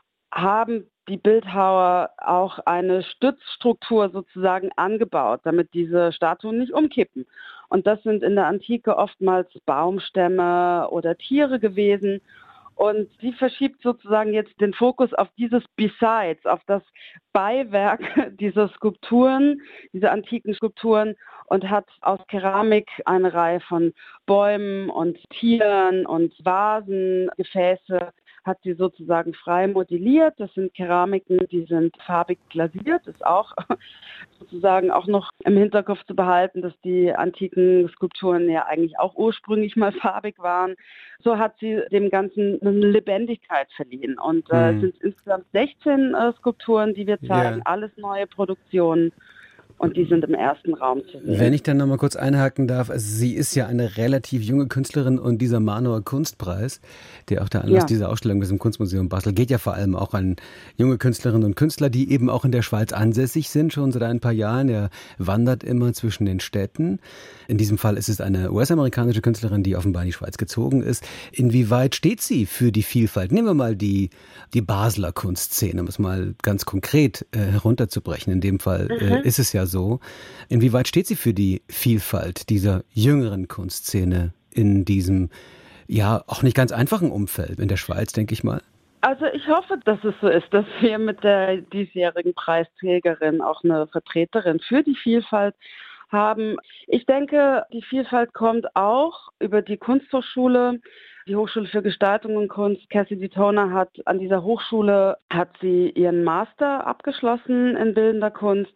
haben die Bildhauer auch eine Stützstruktur sozusagen angebaut, damit diese Statuen nicht umkippen. Und das sind in der Antike oftmals Baumstämme oder Tiere gewesen. Und sie verschiebt sozusagen jetzt den Fokus auf dieses Besides, auf das Beiwerk dieser Skulpturen, dieser antiken Skulpturen und hat aus Keramik eine Reihe von Bäumen und Tieren und Vasen, Gefäße, hat sie sozusagen frei modelliert. Das sind Keramiken, die sind farbig glasiert, ist auch sozusagen auch noch im Hinterkopf zu behalten, dass die antiken Skulpturen ja eigentlich auch ursprünglich mal farbig waren. So hat sie dem Ganzen eine Lebendigkeit verliehen. Und äh, es sind insgesamt sechzehn äh, Skulpturen, die wir zeigen, yeah. Alles neue Produktionen. Und die sind im ersten Raum zu sehen. Wenn ich dann noch mal kurz einhaken darf, also sie ist ja eine relativ junge Künstlerin und dieser Manower Kunstpreis, der auch der Anlass ja. dieser Ausstellung ist im Kunstmuseum Basel, geht ja vor allem auch an junge Künstlerinnen und Künstler, die eben auch in der Schweiz ansässig sind, schon seit ein paar Jahren. Er wandert immer zwischen den Städten. In diesem Fall ist es eine U S-amerikanische Künstlerin, die offenbar in die Schweiz gezogen ist. Inwieweit steht sie für die Vielfalt? Nehmen wir mal die, die Basler Kunstszene, um es mal ganz konkret äh, herunterzubrechen. In dem Fall mhm. äh, ist es ja so. Inwieweit steht sie für die Vielfalt dieser jüngeren Kunstszene in diesem, ja, auch nicht ganz einfachen Umfeld in der Schweiz, denke ich mal? Also ich hoffe, dass es so ist, dass wir mit der diesjährigen Preisträgerin auch eine Vertreterin für die Vielfalt haben. Ich denke, die Vielfalt kommt auch über die Kunsthochschule, die Hochschule für Gestaltung und Kunst. Cassidy Toner hat an dieser Hochschule hat sie ihren Master abgeschlossen in bildender Kunst.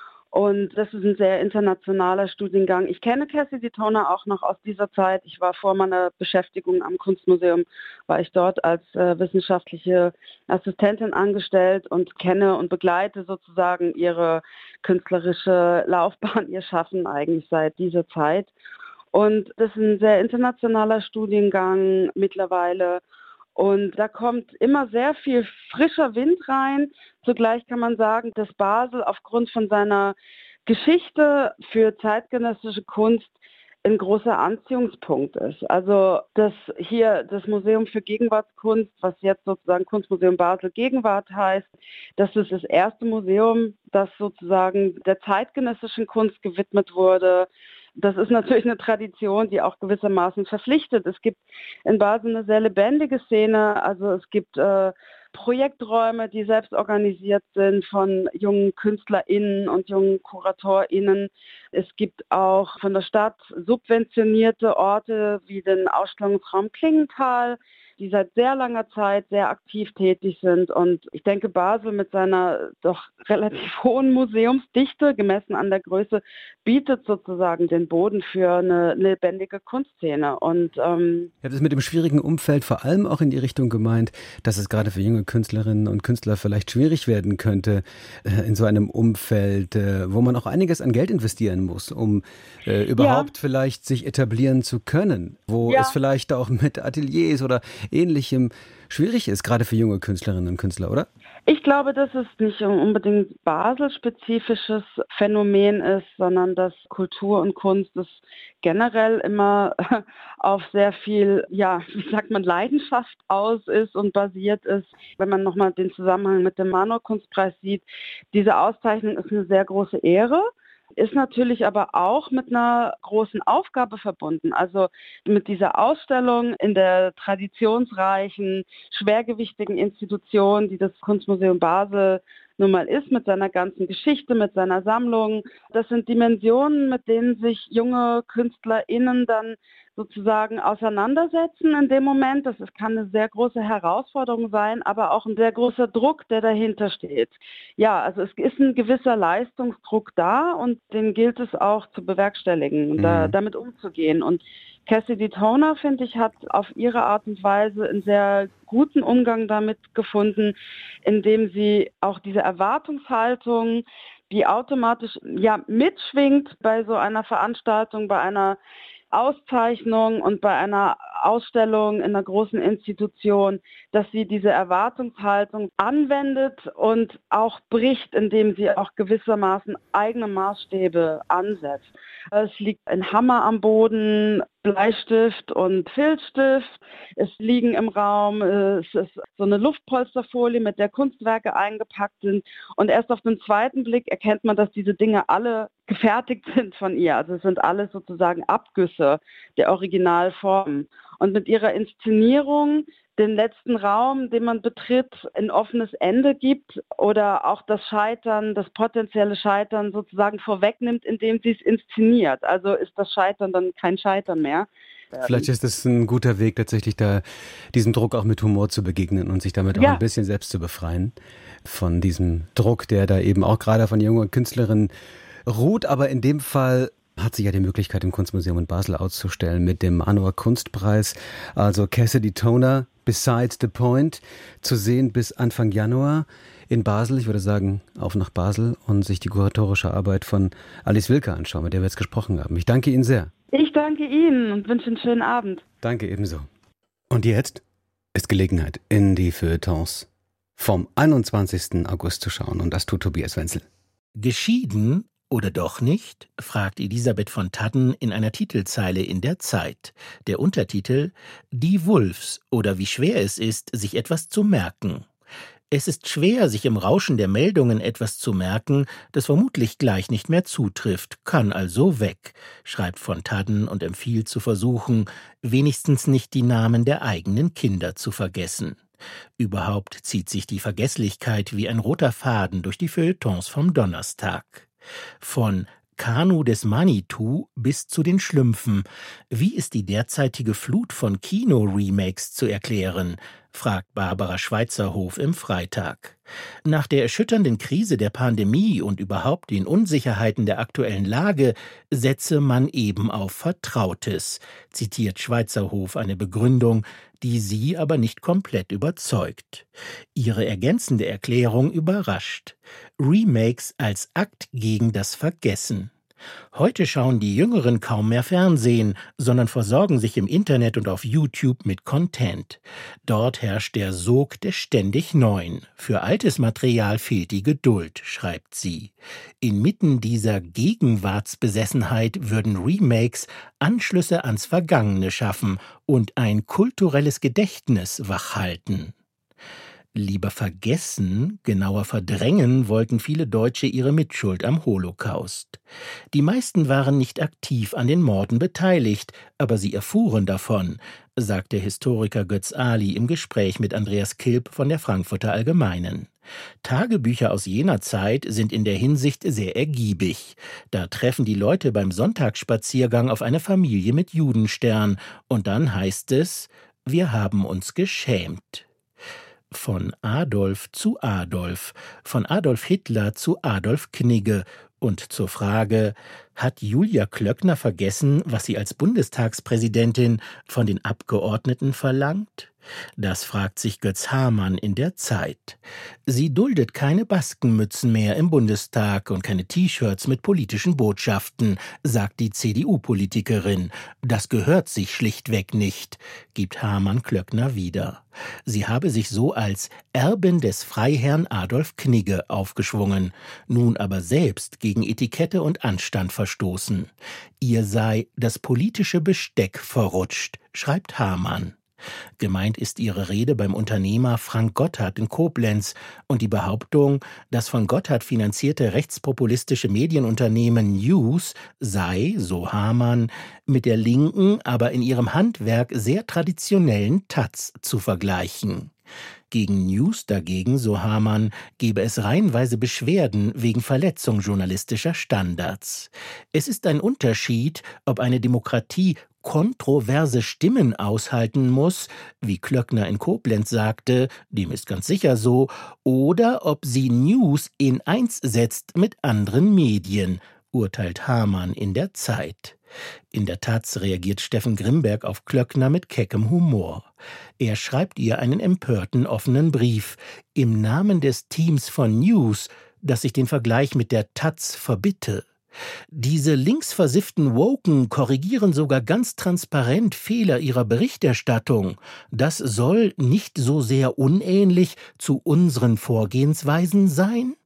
Und das ist ein sehr internationaler Studiengang. Ich kenne Cassidy Toner auch noch aus dieser Zeit. Ich war vor meiner Beschäftigung am Kunstmuseum, war ich dort als äh, wissenschaftliche Assistentin angestellt und kenne und begleite sozusagen ihre künstlerische Laufbahn, ihr Schaffen eigentlich seit dieser Zeit. Und das ist ein sehr internationaler Studiengang mittlerweile. Und da kommt immer sehr viel frischer Wind rein. Zugleich kann man sagen, dass Basel aufgrund von seiner Geschichte für zeitgenössische Kunst ein großer Anziehungspunkt ist. Also dass hier das Museum für Gegenwartskunst, was jetzt sozusagen Kunstmuseum Basel Gegenwart heißt, das ist das erste Museum, das sozusagen der zeitgenössischen Kunst gewidmet wurde. Das ist natürlich eine Tradition, die auch gewissermaßen verpflichtet. Es gibt in Basel eine sehr lebendige Szene. Also es gibt äh, Projekträume, die selbst organisiert sind von jungen KünstlerInnen und jungen KuratorInnen. Es gibt auch von der Stadt subventionierte Orte wie den Ausstellungsraum Klingenthal, die seit sehr langer Zeit sehr aktiv tätig sind. Und ich denke, Basel mit seiner doch relativ hohen Museumsdichte, gemessen an der Größe, bietet sozusagen den Boden für eine lebendige Kunstszene. Und ähm, ich habe das mit dem schwierigen Umfeld vor allem auch in die Richtung gemeint, dass es gerade für junge Künstlerinnen und Künstler vielleicht schwierig werden könnte, äh, in so einem Umfeld, äh, wo man auch einiges an Geld investieren muss, um äh, überhaupt ja. vielleicht sich etablieren zu können, wo ja. es vielleicht auch mit Ateliers oder Ähnlichem schwierig ist, gerade für junge Künstlerinnen und Künstler, oder? Ich glaube, dass es nicht unbedingt Basel-spezifisches Phänomen ist, sondern dass Kultur und Kunst das generell immer auf sehr viel, ja, wie sagt man, Leidenschaft aus ist und basiert ist. Wenn man nochmal den Zusammenhang mit dem Manor-Kunstpreis sieht, diese Auszeichnung ist eine sehr große Ehre. Ist natürlich aber auch mit einer großen Aufgabe verbunden. Also mit dieser Ausstellung in der traditionsreichen, schwergewichtigen Institution, die das Kunstmuseum Basel nun mal ist, mit seiner ganzen Geschichte, mit seiner Sammlung. Das sind Dimensionen, mit denen sich junge KünstlerInnen dann sozusagen auseinandersetzen in dem Moment. Das kann eine sehr große Herausforderung sein, aber auch ein sehr großer Druck, der dahinter steht. Ja, also es ist ein gewisser Leistungsdruck da und den gilt es auch zu bewerkstelligen und mhm. da, damit umzugehen. Und Cassidy Toner, finde ich, hat auf ihre Art und Weise einen sehr guten Umgang damit gefunden, indem sie auch diese Erwartungshaltung, die automatisch ja mitschwingt bei so einer Veranstaltung, bei einer Auszeichnung und bei einer Ausstellung in einer großen Institution, dass sie diese Erwartungshaltung anwendet und auch bricht, indem sie auch gewissermaßen eigene Maßstäbe ansetzt. Es liegt ein Hammer am Boden, Bleistift und Filzstift. Es liegen im Raum, es ist so eine Luftpolsterfolie, mit der Kunstwerke eingepackt sind. Und erst auf den zweiten Blick erkennt man, dass diese Dinge alle gefertigt sind von ihr. Also es sind alles sozusagen Abgüsse der Originalformen. Und mit ihrer Inszenierung den letzten Raum, den man betritt, ein offenes Ende gibt oder auch das Scheitern, das potenzielle Scheitern sozusagen vorwegnimmt, indem sie es inszeniert. Also ist das Scheitern dann kein Scheitern mehr. Vielleicht ist es ein guter Weg, tatsächlich da diesem Druck auch mit Humor zu begegnen und sich damit ja. auch ein bisschen selbst zu befreien von diesem Druck, der da eben auch gerade von jungen Künstlerinnen ruht. Aber in dem Fall hat sie ja die Möglichkeit, im Kunstmuseum in Basel auszustellen mit dem Manor Kunstpreis. Also Cassidy Toner, Besides the Point, zu sehen bis Anfang Januar in Basel. Ich würde sagen, auf nach Basel und sich die kuratorische Arbeit von Alice Wilke anschauen, mit der wir jetzt gesprochen haben. Ich danke Ihnen sehr. Ich danke Ihnen und wünsche einen schönen Abend. Danke ebenso. Und jetzt ist Gelegenheit, in die Feuilletons vom einundzwanzigsten August zu schauen. Und das tut Tobias Wenzel. Geschieden oder doch nicht? Fragt Elisabeth von Thadden in einer Titelzeile in der Zeit. Der Untertitel: Die Wulffs oder wie schwer es ist, sich etwas zu merken. Es ist schwer, sich im Rauschen der Meldungen etwas zu merken, das vermutlich gleich nicht mehr zutrifft, kann also weg, schreibt von Thadden und empfiehlt zu versuchen, wenigstens nicht die Namen der eigenen Kinder zu vergessen. Überhaupt zieht sich die Vergesslichkeit wie ein roter Faden durch die Feuilletons vom Donnerstag. Von Kanu des Manitou bis zu den Schlümpfen. Wie ist die derzeitige Flut von Kino-Remakes zu erklären? Fragt Barbara Schweizerhof im Freitag. Nach der erschütternden Krise der Pandemie und überhaupt den Unsicherheiten der aktuellen Lage setze man eben auf Vertrautes, zitiert Schweizerhof eine Begründung, die sie aber nicht komplett überzeugt. Ihre ergänzende Erklärung überrascht. Remakes als Akt gegen das Vergessen. Heute schauen die Jüngeren kaum mehr Fernsehen, sondern versorgen sich im Internet und auf YouTube mit Content. Dort herrscht der Sog des ständig Neuen. Für altes Material fehlt die Geduld, schreibt sie. Inmitten dieser Gegenwartsbesessenheit würden Remakes Anschlüsse ans Vergangene schaffen und ein kulturelles Gedächtnis wachhalten. Lieber vergessen, genauer verdrängen wollten viele Deutsche ihre Mitschuld am Holocaust. Die meisten waren nicht aktiv an den Morden beteiligt, aber sie erfuhren davon, sagt der Historiker Götz Ali im Gespräch mit Andreas Kilp von der Frankfurter Allgemeinen. Tagebücher aus jener Zeit sind in der Hinsicht sehr ergiebig. Da treffen die Leute beim Sonntagsspaziergang auf eine Familie mit Judenstern und dann heißt es: Wir haben uns geschämt. Von Adolf zu Adolf, von Adolf Hitler zu Adolf Knigge und zur Frage, hat Julia Klöckner vergessen, was sie als Bundestagspräsidentin von den Abgeordneten verlangt? Das fragt sich Götz Hamann in der Zeit. Sie duldet keine Baskenmützen mehr im Bundestag und keine T-Shirts mit politischen Botschaften, sagt die C D U-Politikerin. Das gehört sich schlichtweg nicht, gibt Hamann Klöckner wieder. Sie habe sich so als Erbin des Freiherrn Adolf Knigge aufgeschwungen, nun aber selbst gegen Etikette und Anstand verstoßen. Ihr sei das politische Besteck verrutscht, schreibt Hamann. Gemeint ist ihre Rede beim Unternehmer Frank Gotthard in Koblenz und die Behauptung, das von Gotthard finanzierte rechtspopulistische Medienunternehmen News sei, so Hamann, mit der linken, aber in ihrem Handwerk sehr traditionellen Taz zu vergleichen. Gegen News dagegen, so Hamann, gebe es reihenweise Beschwerden wegen Verletzung journalistischer Standards. Es ist ein Unterschied, ob eine Demokratie kontroverse Stimmen aushalten muss, wie Klöckner in Koblenz sagte, dem ist ganz sicher so, oder ob sie News in eins setzt mit anderen Medien, urteilt Hamann in der Zeit. In der Taz reagiert Steffen Grimberg auf Klöckner mit keckem Humor. Er schreibt ihr einen empörten offenen Brief im Namen des Teams von News, das sich den Vergleich mit der Taz verbitte. Diese linksversifften Woken korrigieren sogar ganz transparent Fehler ihrer Berichterstattung. Das soll nicht so sehr unähnlich zu unseren Vorgehensweisen sein?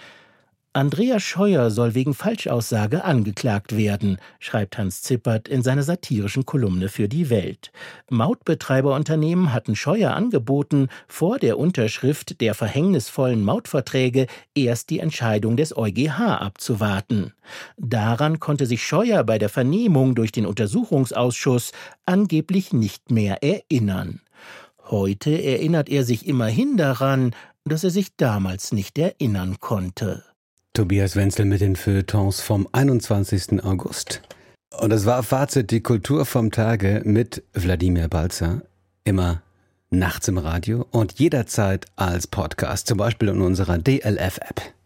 Andreas Scheuer soll wegen Falschaussage angeklagt werden, schreibt Hans Zippert in seiner satirischen Kolumne für die Welt. Mautbetreiberunternehmen hatten Scheuer angeboten, vor der Unterschrift der verhängnisvollen Mautverträge erst die Entscheidung des EuGH abzuwarten. Daran konnte sich Scheuer bei der Vernehmung durch den Untersuchungsausschuss angeblich nicht mehr erinnern. Heute erinnert er sich immerhin daran, dass er sich damals nicht erinnern konnte. Tobias Wenzel mit den Feuilletons vom einundzwanzigsten August. Und das war Fazit, die Kultur vom Tage mit Wladimir Balzer. Immer nachts im Radio und jederzeit als Podcast, zum Beispiel in unserer D L F-App.